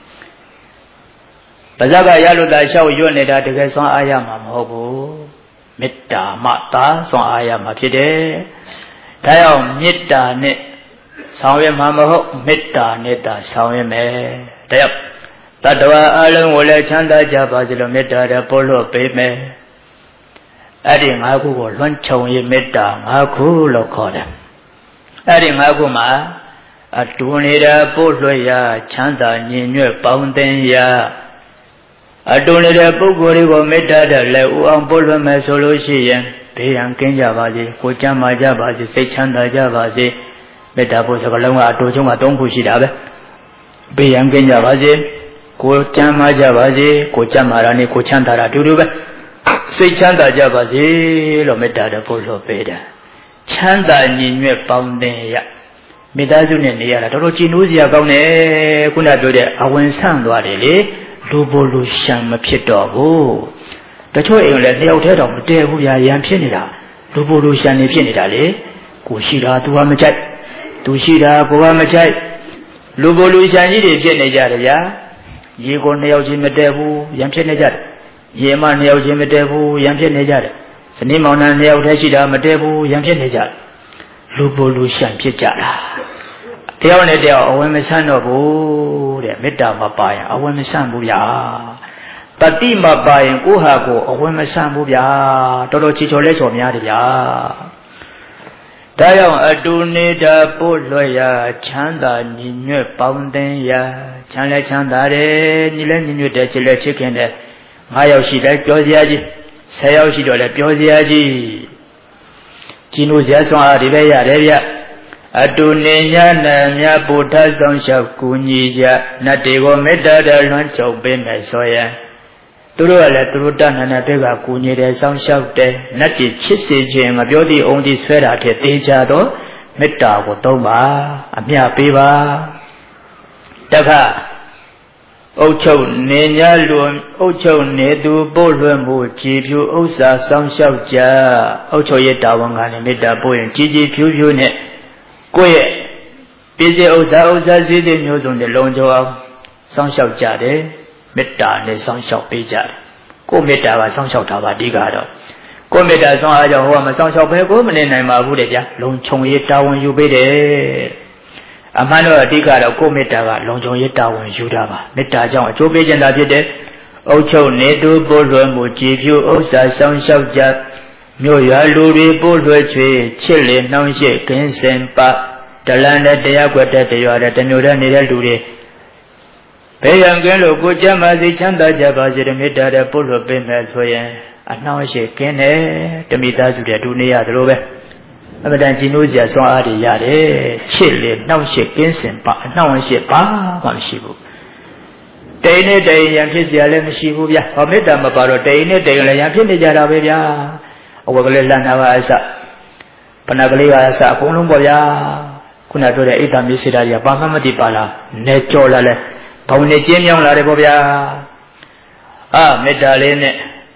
ပါဇက်ကရလို့သာလျှောက်ရွတ်နေတာတကယ်စွမ်းအားရမှာမဟုတ်ဘူးမေတ္တာမှသာစွမ်းအားရမှာဖြစ်တယ်ဒါကြောင့်မေတ္တာနဲ့ဆောင်ရွက်မှာမဟုတ်မေတ္တာနဲ့သာဆောင်ရွက်မယ်ဒါကြောင့် Tatwa alam wole chanda japa zilo metta de polo peme. Adi ngaku ko luan chong ye metta ngaku lo kode. Adi ngaku ma atunira polo ya chanda nyinyo paunden ya. Atunira pukuri ko metta de le uang polo me solo siyen. Beyang kenja bazi, ko chama japa zi, se chanda japa zi. Metta po sakalonga atu chunga tongpu sidabe. Beyang kenja bazi. Ko chama japa zi, ko chama rani, ko chanda ra durube. Se chanda japa zi, lo metta de polo peda. Chanda nyinyo paunden ya. Metta zu ne niya la, toro chinu siya kaune, kuna pyo de awan sang dwa de le, lu bo lu shang ma phit taw bu. Tacho ayin le niyaw the taw ma tae bu ya, yan phit nida. Lu bo lu shang ni phit nida le, ko shi da tu wa ma chait, tu shi da ko wa ma chait. Lu bo lu shang ji de phit ne ja de ya. Ye ko niyaw chi ma tae bu, yan phit ne ja de. Ye ma niyaw chi ma tae bu, yan phit ne ja de. Sani maung na niyaw the shi da ma tae bu, yan phit ne ja de. Lu bo lu shang phit ja da. Tayaw ne tayaw awan ma san taw bu de, metta ma pa yin awan ma san bu ya. Tati ma pa yin ko ha ko awan ma san bu ya. Toro chi chaw le chaw mya de ya. Tayaw atu nida po lo ya, chanda nyinyo paunden ya. Chan le chanda de, ni le nyinyo de, chi le chi kin de. Nga yaw shi le pyo siya ji, sa yaw shi do le pyo siya ji. Chinu siya song a di be ya de ya. Atu ninya na mya buddha song shao ku nyi ja. Na te ko metta da luan chow pe me so ya. Turu ala turu ta na na pe ka ku nyi de song shao de. Na ti chit se chen nga pyo di ong di swe da the te cha do. Metta ko tong ba. A mya pe ba. Taka. Âu châu nê nhá luôn, Âu châu nê tu bố luân mù chi phiêu Âu sa song shao cha. Âu châu ye ta wang gani mê ta bố yin chi chi phiêu phiêu nè. Cô ye, bê chê Âu sa Âu sa suy tế nyo zong de long châu ao. Song shao cha de, mê ta nê song shao bê cha de. Cô mê ta wa song shao ta wa di ka do. Cô mê ta song a chao hoa ma song shao bê cô ma nê nai ma vu de cha. Long chong ye ta wang yu bê de. A man no di ka do ko metta ka long chong ye ta won yu ta ba. Metta jaung a chou pe chin ta phit de. Âu châu ne tu po luan mu chi phyu Âu sa song shao cha. Myo ywa lu ri po luan chue chit le naung shit kin sin pa. Talan de taya kwet de taywa de tamyo de ne de lu de. Pe yang kin lo ko cha ma si chanda cha ba si de metta de po luan pe me so yin. A naung shit kin ne tami ta su de tu ne ya thalo be. Amadan chinu siya song a de ya de. Chit le naung shit kin sin pa. Naung shit pa ma shi bu. Tay ne tay yan phit siya le ma shi bu bya. Ho metta ma pa do tay ne tay le yan phit ne ja da be bya. Awa kale lan na ka asa. Pana kale ka asa a kong long po bya. Kuna to de ita mi sida ya pa ma ma ti pa la. Ne chaw la le. Baung ne chin myong la de po bya. A metta le ne.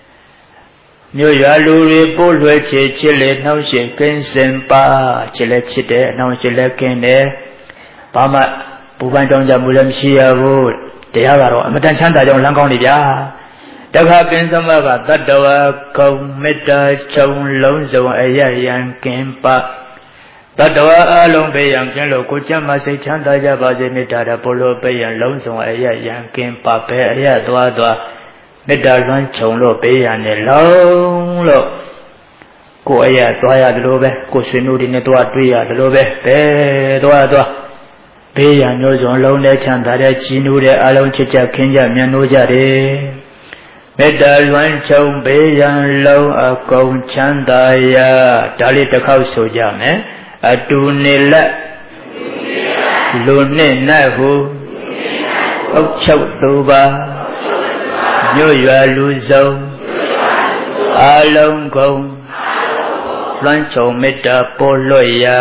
Myo ywa lu ri po luan chi chit le naung shit kin sin pa. Chit le chit de, naung shit le kin de. Ba ma bu ban chong cha mu le ma shi ya bu.တရားကတော့အမတန်ချမ်းသာကြောင်းလမ်းကောင်းနေဗျာတခါပင်သမကတတ္တဝါကုံမေတ္တာချုံလုံးစုံအယယံကင်ပတတ္တဝါအလုံးပေယံကင်းလို့ကိုကျမ်းမစိတ်ချမ်းသာကြပါစေမေတ္တာတော်ဘလို့ပေယံလုံးစုံအယယံကင်ပပဲအယသွားသွားမေတ္တာလွမ်းချုံလို့ပေယံနဲ့လုံးလို့ကိုအယသွားရတယ်လို့ပဲကိုဆွေမျိုးတွေနဲ့တွားတွေ့ရတယ်လို့ပဲဘယ်သွားသွားဘေးရန်မျိုးစုံလုံးနဲ့ချမ်းသာတဲ့ကြီးနူးတဲ့အလုံးချစ်ကြခင်ကြမြတ်နိုးကြတယ်မေတ္တာလွမ်းချုံဘေးရန်လုံးအကုန်ချမ်းသာရာဒါလေးတစ်ခေါက်ဆိုကြမယ်အတူနေလက်လူနဲ့နတ်ဟုအုတ်ချုပ်သူပါမြို့ရွာလူစုံအလုံးကုန်လွမ်းချုံမေတ္တာပေါ်လွတ်ရာ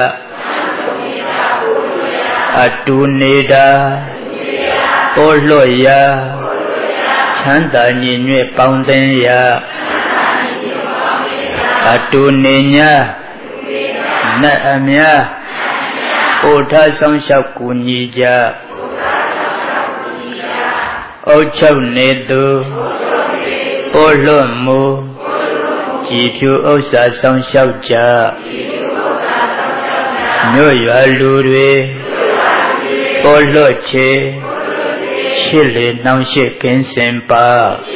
အတူနေတာပေါ်လွတ်ရာချမ်းသာညီညွတ်ပေါင်းသင်းရာအတူနေညာနတ်အများအိုထားဆောင်လျှောက်ကူညီကြအုတ်ချုပ်နေသူပေါ်လွတ်မှုကြည်ဖြူဥစ္စာဆောင်လျှောက်ကြမြို့ရွာလူတွေပေါ်လွတ်ချေရှစ်လေနှောင့်ရှစ်ကင်းစင်ပါ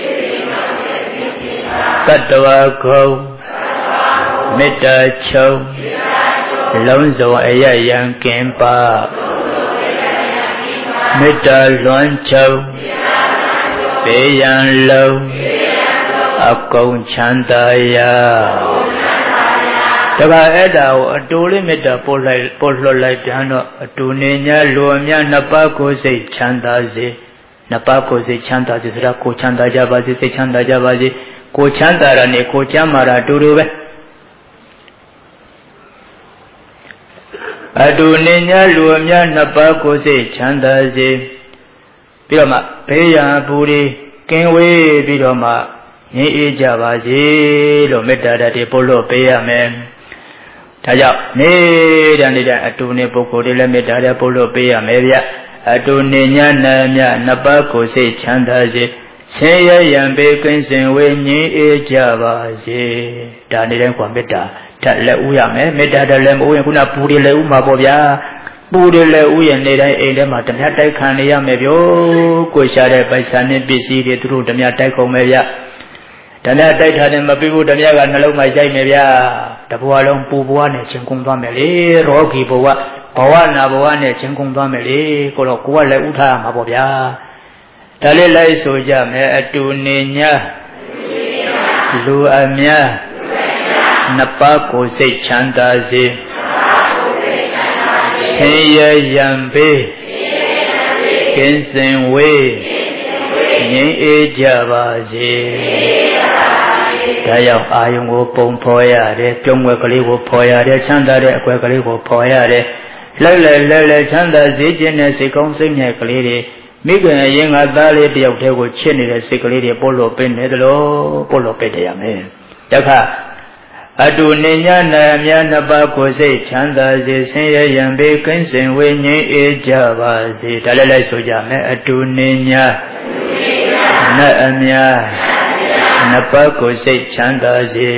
တတ္တဝါကုံမေတ္တာချုံလုံးစုံအယယံကင်းပါမေတ္တာလွန်ချုံဘေးရန်လုံးအကုန်ချမ်းသာရာတခါအဲ့ဒါကိုအတူလေးမေတ္တာပို့လိုက်ပို့လွှတ်လိုက်ပြန်တော့အတူနေ냐လူအများနှစ်ပါးကိုစိတ်ချမ်းသာစေနှစ်ပါးကိုစိတ်ချမ်းသာစေဆိုတာကိုချမ်းသာကြပါစေစိတ်ချမ်းသာကြပါစေကိုချမ်းသာတာနဲ့ကိုချမ်းသာတာအတူတူပဲအတူနေ냐လူအများနှစ်ပါးကိုစိတ်ချမ်းသာစေပြီးတော့မှဘေးရန်ပူတွေကင်းဝေးပြီးတော့မှငြိမ်းအေးကြပါစေလို့မေတ္တာဓာတ်တွေပို့လို့ပေးရမယ်ဒါကြောင့်နေတဲ့နေတဲ့အတူနေပုဂ္ဂိုလ်တွေလည်းမေတ္တာဓာတ်ပို့လို့ပေးရမယ်ဗျအတူနေ냐နာမြနှစ်ပါးကိုစိတ်ချမ်းသာစေဆင်းရဲရန်ဘေးကင်းစင်ဝေးငြိမ်းအေးကြပါစေဒါနေတိုင်းကမေတ္တာဓာတ်လည်းဥရမယ်မေတ္တာဓာတ်လည်းမဥရင်ခုနပူတွေလည်းဥမှာပေါ့ဗျာပူတွေလည်းဥရင်နေတိုင်းအိမ်ထဲမှာဓမြတိုက်ခံနေရမယ်ဗျို့ကိုရှာတဲ့ပိုက်ဆံနဲ့ပစ္စည်းတွေသူတို့ဓမြတိုက်ကုန်မယ်ဗျဓမြတိုက်ထားတယ်မပြီးဘူးဓမြကနှလုံးမှာရိုက်မယ်ဗျတဘွားလုံးပူဘွားနဲ့ချင်းကုန်သွားမယ်လေရောဂီဘဝဘဝနာဘဝနဲ့ချင်းကုန်သွားမယ်လေကိုတော့ကိုကလည်းဥထားရမှာပေါ့ဗျာဒါလေးလိုက်ဆိုကြမယ်အတူနေ냐လူအများနှစ်ပါးကိုစိတ်ချမ်းသာစေဆင်းရဲရန်ဘေးကင်းစင်ဝေးငြိမ်းအေးကြပါစေဒါရောက်အာယုံကိုပုံဖော်ရတယ်ပြုံးွယ်ကလေးကိုဖော်ရတယ်ချမ်းသာတဲ့အကွယ်ကလေးကိုဖော်ရတယ်လိုက်လိုက်လဲလဲချမ်းသာစေခြင်းနဲ့စိတ်ကောင်းစိတ်မြတ်ကလေးတွေမိခင်အရင်ကသားလေးတယောက်တည်းကိုချစ်နေတဲ့စိတ်ကလေးတွေပို့လို့ပေးနေသလိုပို့လို့ပေးကြရမယ်တခါအတူနေ냐နာမြနှစ်ပါးကိုစိတ်ချမ်းသာစေဆင်းရဲရန်ဘေးကင်းစင်ဝေငြိမ်းအေးကြပါစေဒါလည်းလိုက်ဆိုကြမယ်အတူနေ냐နတ်အများနှစ်ပါးကိုစိတ်ချမ်းသာစေ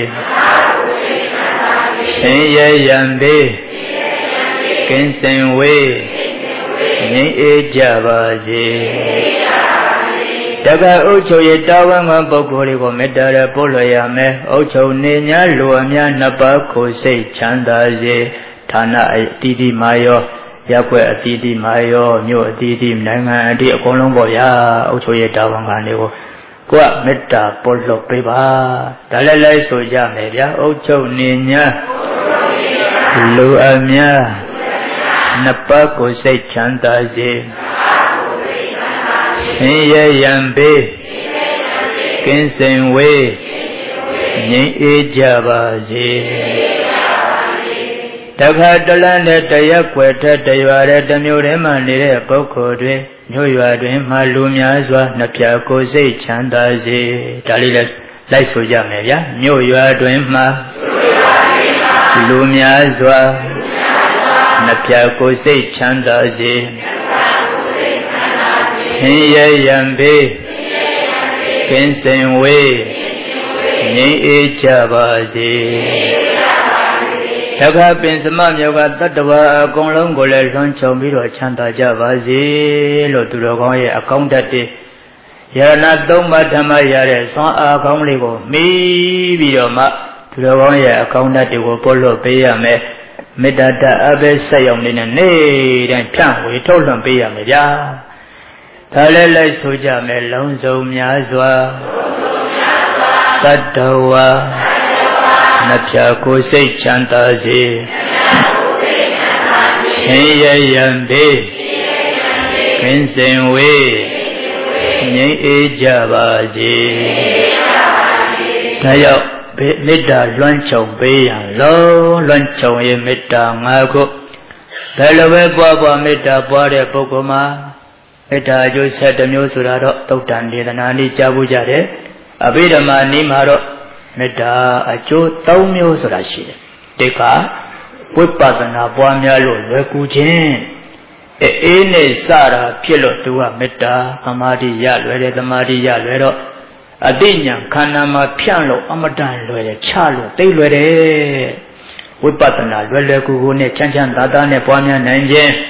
ဆင်းရဲရန်ဘေးကင်းစင်ဝေငြိမ်းအေးကြပါစေတက္ကအုပ်ချုပ်ရေးတာဝန်ခံပုဂ္ဂိုလ်တွေကိုမေတ္တာနဲ့ပို့လွှတ်ရမယ်အုပ်ချုပ်နေ냐လူအများနှစ်ပါးကိုစိတ်ချမ်းသာစေဌာနအသီးသီးမှာရောရပ်ွက်အသီးသီးမှာရောမြို့အသီးသီးနိုင်ငံအသီးအကုန်လုံးပေါ့ဗျာအုပ်ချုပ်ရေးတာဝန်ခံတွေကိုကိုယ်ကမေတ္တာပို့လွှတ်ပေးပါဒါလည်းလိုက်ဆိုကြမယ်ဗျာအုပ်ချုပ်နေ냐လူအများနှစ်ပါးကိုစိတ်ချမ်းသာစေဆင်းရဲရန်ဘေးကင်းစင်ဝေးငြိမ်းအေးကြပါစေတခါတလန်းတဲ့တရက်ွယ်ထက်တရွာတဲ့တမျိုးတည်းမှနေတဲ့ပုဂ္ဂိုလ်တွေမြို့ရွာတွင်မှလူများစွာနှစ်ဖြာကိုစိတ်ချမ်းသာစေဒါလေးလည်းလိုက်ဆိုကြမယ်ဗျာမြို့ရွာတွင်မှလူများစွာနှစ်ဖြာကိုစိတ်ချမ်းသာစေဆင်းရဲရန်ဘေးကင်းစင်ဝေးငြိမ်းအေးကြပါစေတခါပင်စမမြောက်ကတတ္တဝါအကုန်လုံးကိုလည်းလွန်ခြုံပြီးတော့ချမ်းသာကြပါစေလို့သူတော်ကောင်းရဲ့အကောင်းတတ်တဲ့ယရဏသုံးပါးဓမ္မရတဲ့ဆွမ်းအားကောင်းလေးကိုမိပြီးတော့မှသူတော်ကောင်းရဲ့အကောင်းတတ်တွေကိုပို့လို့ပေးရမယ်မေတ္တာတအဘဲဆက်ရောက်နေတဲ့နေ့တိုင်းဖြန့်ဝေထုတ်လွှင့်ပေးရမယ်ဗျာဒါလည်းလိုက်ဆိုကြမယ်လုံးစုံများစွာသတ္တဝါနှစ်ဖြာကိုစိတ်ချမ်းသာစေဆင်းရဲရန်ဘေးကင်းစင်ဝေးငြိမ်းအေးကြပါစေဒါရောက်မေတ္တာလွှမ်းခြုံပေးရန်လုံးလွှမ်းခြုံရင်မေတ္တာငါးခုဘယ်လိုပဲပွားပွားမေတ္တာပွားတဲ့ပုဂ္ဂိုလ်မှာမေတ္တာအကျိုးဆက်တစ်မျိုးဆိုတာတော့သုတ်တန်ဒေသနာနည်းကြားဘူးကြတယ်အဘိဓမ္မာနည်းမှာတော့မေတ္တာအကျိုးသုံးမျိုးဆိုတာရှိတယ်ဒီကဝိပဿနာပွားများလို့လွယ်ကူခြင်းအေးနဲ့စတာဖြစ်လို့သူကမေတ္တာသမာဓိရလွယ်တယ်သမာဓိရလွယ်တော့အသိဉာဏ်ခန္ဓာမှာဖြန့်လို့အမတန်လွယ်တယ်ချလို့သိလွယ်တယ်ဝိပဿနာလွယ်လွယ်ကူကူနဲ့ချမ်းချမ်းသာသာနဲ့ပွားများနိုင်ခြင်းဝ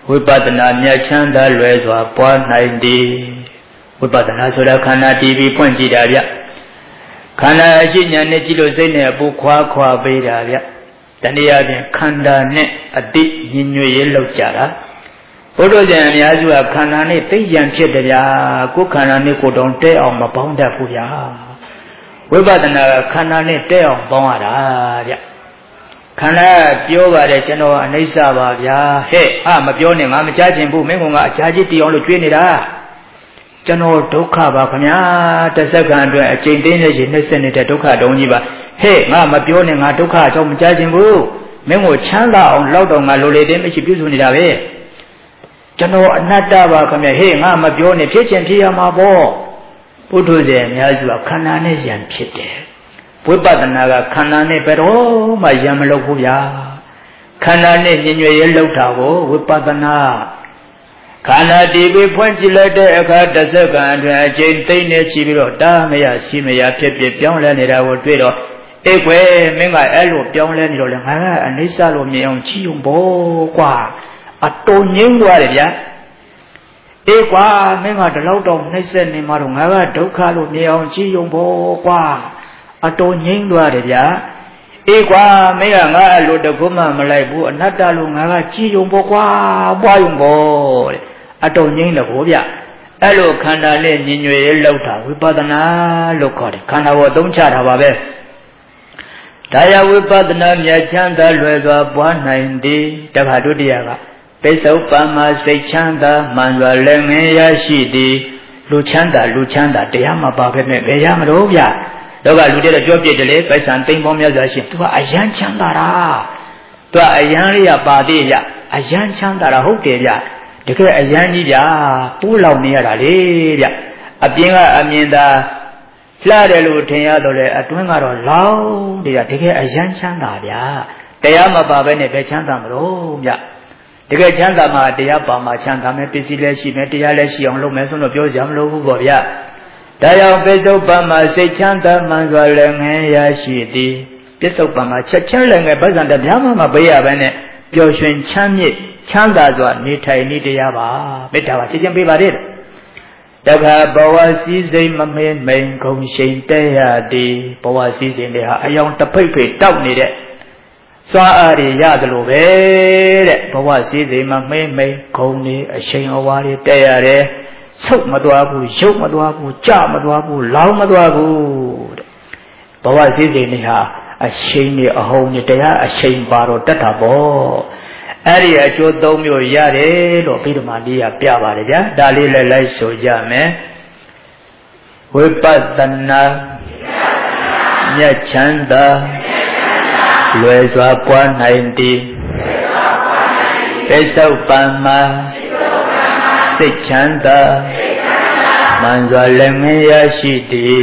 ဝိပဿနာမြတ်ချမ်းသာလွယ်စွာပွားနိုင်သည်ဝိပဿနာဆိုတာခန္ဓာတည်ပြီးဖွင့်ကြည့်တာဗျခန္ဓာအရှိညာနဲ့ကြည့်လို့စိတ်နဲ့အပူခွာခွာပေးတာဗျတနည်းအားဖြင့်ခန္ဓာနဲ့အတိညင်ညွတ်ရေးလောက်ကြတာဘုဒ္ဓဇင်အများစုကခန္ဓာနဲ့သိဉဏ်ဖြစ်တယ်ဗျာကိုယ်ခန္ဓာနဲ့ကိုယ်တော်တဲအောင်မပေါင်းတတ်ဘူးဗျာဝိပဿနာကခန္ဓာနဲ့တဲအောင်ပေါင်းရတာဗျခန္ဓာပြောပါတယ်ကျွန်တော်အနိစ္စပါဗျာဟဲ့အမပြောနဲ့ငါမကြားချင်ဘူးမင်းကအကြာကြီးတည်အောင်လို့ကြွေးနေတာကျွန်တော်ဒုက္ခပါခင်ဗျာတစ်စက္ကန့်အတွက်အချိန်သိနေချင်နှိမ့်ဆက်နေတဲ့ဒုက္ခတုံးကြီးပါဟဲ့ငါမပြောနဲ့ငါဒုက္ခအကြောင်းမကြားချင်ဘူးမင်းကိုချမ်းသာအောင်လောက်တော့ငါလိုလေတဲ့မရှိပြုစုနေတာပဲကျွန်တော်အနတ္တပါခင်ဗျာဟေ့ငါမပြောနဲ့ဖြစ်ချင်းဖြစ်ရမှာပေါ့ပုထုဇဉ်အများစုကခန္ဓာနဲ့ယံဖြစ်တယ်ဝိပဿနာကခန္ဓာနဲ့ဘယ်တော့မှယံမလုပ်ဘူးဗျာခန္ဓာနဲ့ညင်ညွယ်ရေးလောက်တာကိုဝိပဿနာခန္ဓာတည်ပြီးဖွင့်ကြည့်လိုက်တဲ့အခါတစ်စက္ကန့်အတွင်းအချိန်သိမ့်နေချပြီးတော့တားမရရှိမရဖြစ်ဖြစ်ပြောင်းလဲနေတာကိုတွေ့တော့အေးကွယ်မင်းကအဲ့လိုပြောင်းလဲနေတော့လေငါကအနိစ္စလို့မြင်အောင်ကြည့်ုံပေါ့ကွာအတုံငင်းသွားတယ်ဗျာအေးကွာမင်းကဒီလောက်တော့နှိမ့်ဆက်နေမှာတော့ငါကဒုက္ခလို့မြင်အောင်ကြည့်ုံပေါ့ကွာအတုံငင်းသွားတယ်ဗျာအေးကွာမင်းကငါအလိုတခုမှမလိုက်ဘူးအနတ္တလို့ငါကကြည့်ုံပေါ့ကွာပွားုံပေါ့တဲ့အတုံငင်းတယ်ကိုဗျအဲ့လိုခန္ဓာနဲ့ညင်ညွယ်လောက်တာဝိပဿနာလို့ခေါ်တယ်ခန္ဓာကိုသုံးချတာပါပဲဒါယဝိပဿနာမြတ်ချမ်းသာလွယ်စွာပွားနိုင်သည်တခါဒုတိယကပိဿုပ္ပမစိတ်ချမ်းသာမှန်စွာလည်းငင်းရရှိသည်လူချမ်းသာလူချမ်းသာတရားမပါပဲနဲ့ဘယ်ရမလို့ဗျတော့ကလူတွေတော့ကြောပြစ်တယ်လေပိုက်ဆံသိမ့်ပေါင်းများစွာရှင်သူကအယမ်းချမ်းသာတာသူကအယမ်းလေးကပါသေးဗျအယမ်းချမ်းသာတာဟုတ်တယ်ဗျတကယ်အယမ်းကြီးဗျပူးလောင်နေရတာလေဗျအပြင်ကအမြင်သာလှတယ်လို့ထင်ရတော့လေအတွင်းကတော့လောင်းတရားတကယ်အယမ်းချမ်းသာဗျတရားမပါပဲနဲ့ပဲချမ်းသာမလို့ဗျတကယ်ချမ်းသာမှာတရားပါမှာချမ်းသာမယ်ပစ္စည်းလည်းရှိမယ်တရားလည်းရှိအောင်လုပ်မယ်ဆိုတော့ပြောကြမလို့ဘူးပေါ့ဗျာဒါကြောင့်ပိဿုပ္ပမစိတ်ချမ်းသာမှန်စွာလည်းငင်းရရှိသည်ပိဿုပ္ပမချက်ချင်းလည်းငယ်ဗဇ္ဇံတပြားမှမပေးရဘဲနဲ့ပျော်ရွှင်ချမ်းမြေ့ချမ်းသာစွာနေထိုင်နေတရားပါမေတ္တာပါချက်ချင်းပေးပါတဲ့တခါဘဝစည်းစိမ်မမေ့မိန်ခုံရှိန်တဲ့ရသည်ဘဝစည်းစိမ်တွေဟာအယောင်တဖိတ်ဖိတ်တောက်နေတဲ့စွာအားတွေရတယ်လို့ပဲတဲ့ဘဝစည်းစိမ်မမေ့မိန်ခုံနေအရှိန်အဝါတွေတဲ့ရတယ်ဆုတ်မသွားဘူးရုပ်မသွားဘူးကြမသွားဘူးလောင်းမသွားဘူးတဲ့ဘဝစည်းစိမ်တွေဟာအရှိန်တွေအဟုန်တွေတရားအရှိန်ပါတော့တတ်တာပေါ့အဲ့ဒီအကျိုးသုံးမျိုးရတယ်လို့ပြီးတော့မှလေးရပြပါတယ်ဗျာဒါလေးလည်းလိုက်ဆိုကြမယ်ဝိပဿနာမြတ်ချမ်းသာလွယ်စွာပွားနိုင်သည်ပိဿုပ္ပမစိတ်ချမ်းသာမှန်စွာလည်းငင်းရရှိသည်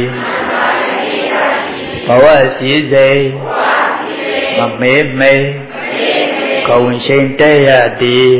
ဘဝစည်းစိမ်မမေ့မိတ်ကုံရှိန်တဲ့ရသည်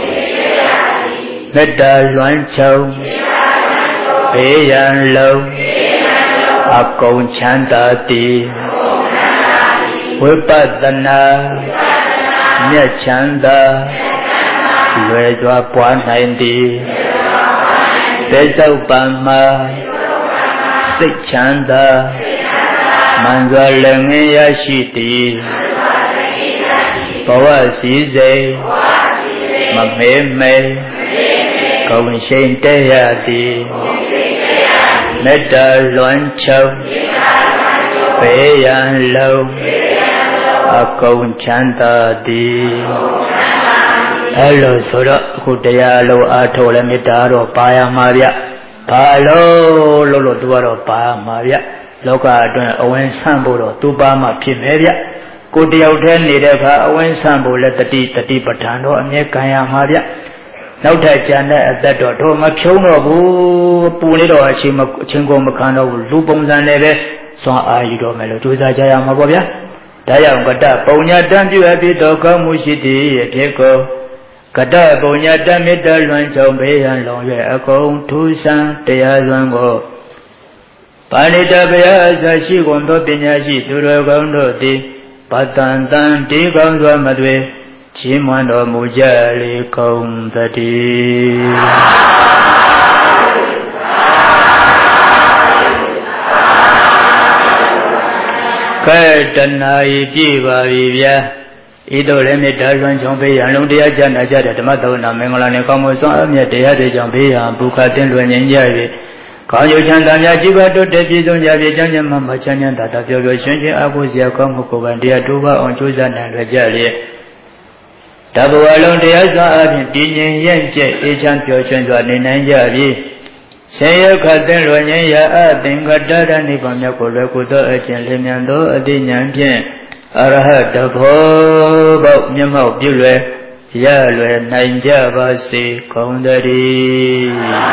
မေတ္တာလွမ်းချုံဘေးရန်လုံးအကုန်ချမ်းသာသည်ဝိပဿနာမြတ်ချမ်းသာလွယ်စွာပွားနိုင်သည်ပိဿုပ္ပမစိတ်ချမ်းသာမှန်စွာလည်းငင်းရရှိသည်ဘဝစည်းစိမ်မမေ့မိတ်ကုံရှိန်တဲ့ရသည်မေတ္တာလွမ်းချုံဘေးရန်လုံးအကုန်ချမ်းသာသည်အဲ့လိုဆိုတော့အခုတရားလုံးအားထုတ်လဲမေတ္တာတော့ပါရမှာဗျဘာလို့လို့လို့သူကတော့ပါမှာဗျလောကအတွင်းအဝင်ဆန့်ဖို့တော့သူပါမှဖြစ်မယ်ဗျကိုတယောက်တည်းနေတဲ့အခါအဝင်ဆန့်ဖို့လဲတတိတတိပဋ္ဌာန်တော့အမြဲခံရမှာဗျနောက်ထပ်ကျန်တဲ့အသက်တော့တော့မဖြုံးတော့ဘူးပူနေတော့အချိန်မအချိန်ကုန်မခံတော့ဘူးလူပုံစံနဲ့ပဲစွမ်းအားယူတော့မယ်လို့ကြိုးစားကြရမှာပေါ့ဗျာဒါကြောင့်ကတပုံညာတံပြုအပ်ပြီးတော့ကောင်းမှုရှိသည်အဖြစ်ကိုကတပုံညာတမေတ္တာလွန်ချုံဘေးရန်လုံးရဲ့အကုန်ထူးဆန်းတရားစွမ်းကိုပါဠိတဗျာအစရှိကုန်သောပညာရှိသူတော်ကောင်းတို့သည်ပတ္တန်တန်တေကောင်းစွာမသွေကြီးမွန်တော်မူကြလေကုန်သတည်းကဲတဏှာဤပြည့်ပါပြီဗျာဤတို့လည်းမေတ္တာလွန်ကြောင့်ဘေးရန်လုံးတရားကြနာကြတဲ့ဓမ္မသဝနာမင်္ဂလာနဲ့ကောင်းမွန်စွာအမြတ်တရားတွေကြောင့်ဘေးရန်ဘုခတင်လွင်ငြိမ်းကြပြီကောင်းကျိုးချမ်းသာများကြီးပါတိုးတက်ပြည့်စုံကြပြီချမ်းချမ်းမှမချမ်းချမ်းသာသာပျော်ပျော်ရွှင်ရွှင်အားကိုးစရာကောင်းမှုကိုယ်ပိုင်တရားတိုးပါအောင်ကြိုးစားနိုင်ရကြလျက်တဘဝလုံးတရားစွာအပြင်တည်ငြိမ်ရဲ့ကျက်အေးချမ်းပျော်ရွှင်စွာနေနိုင်ကြပြီဆင်းရဲခတ်တဲ့လွန်ငြိမ်းရာအသင်္ကတရနိဗ္ဗာန်မြတ်ကိုလွယ်ကူသောအကျင့်လင်းမြန်သောအတိညာဖြင့်အရဟတဘောပေါက်မျက်မှောက်ပြုလွယ်ရလွယ်နိုင်ကြပါစေကုန်သတည်း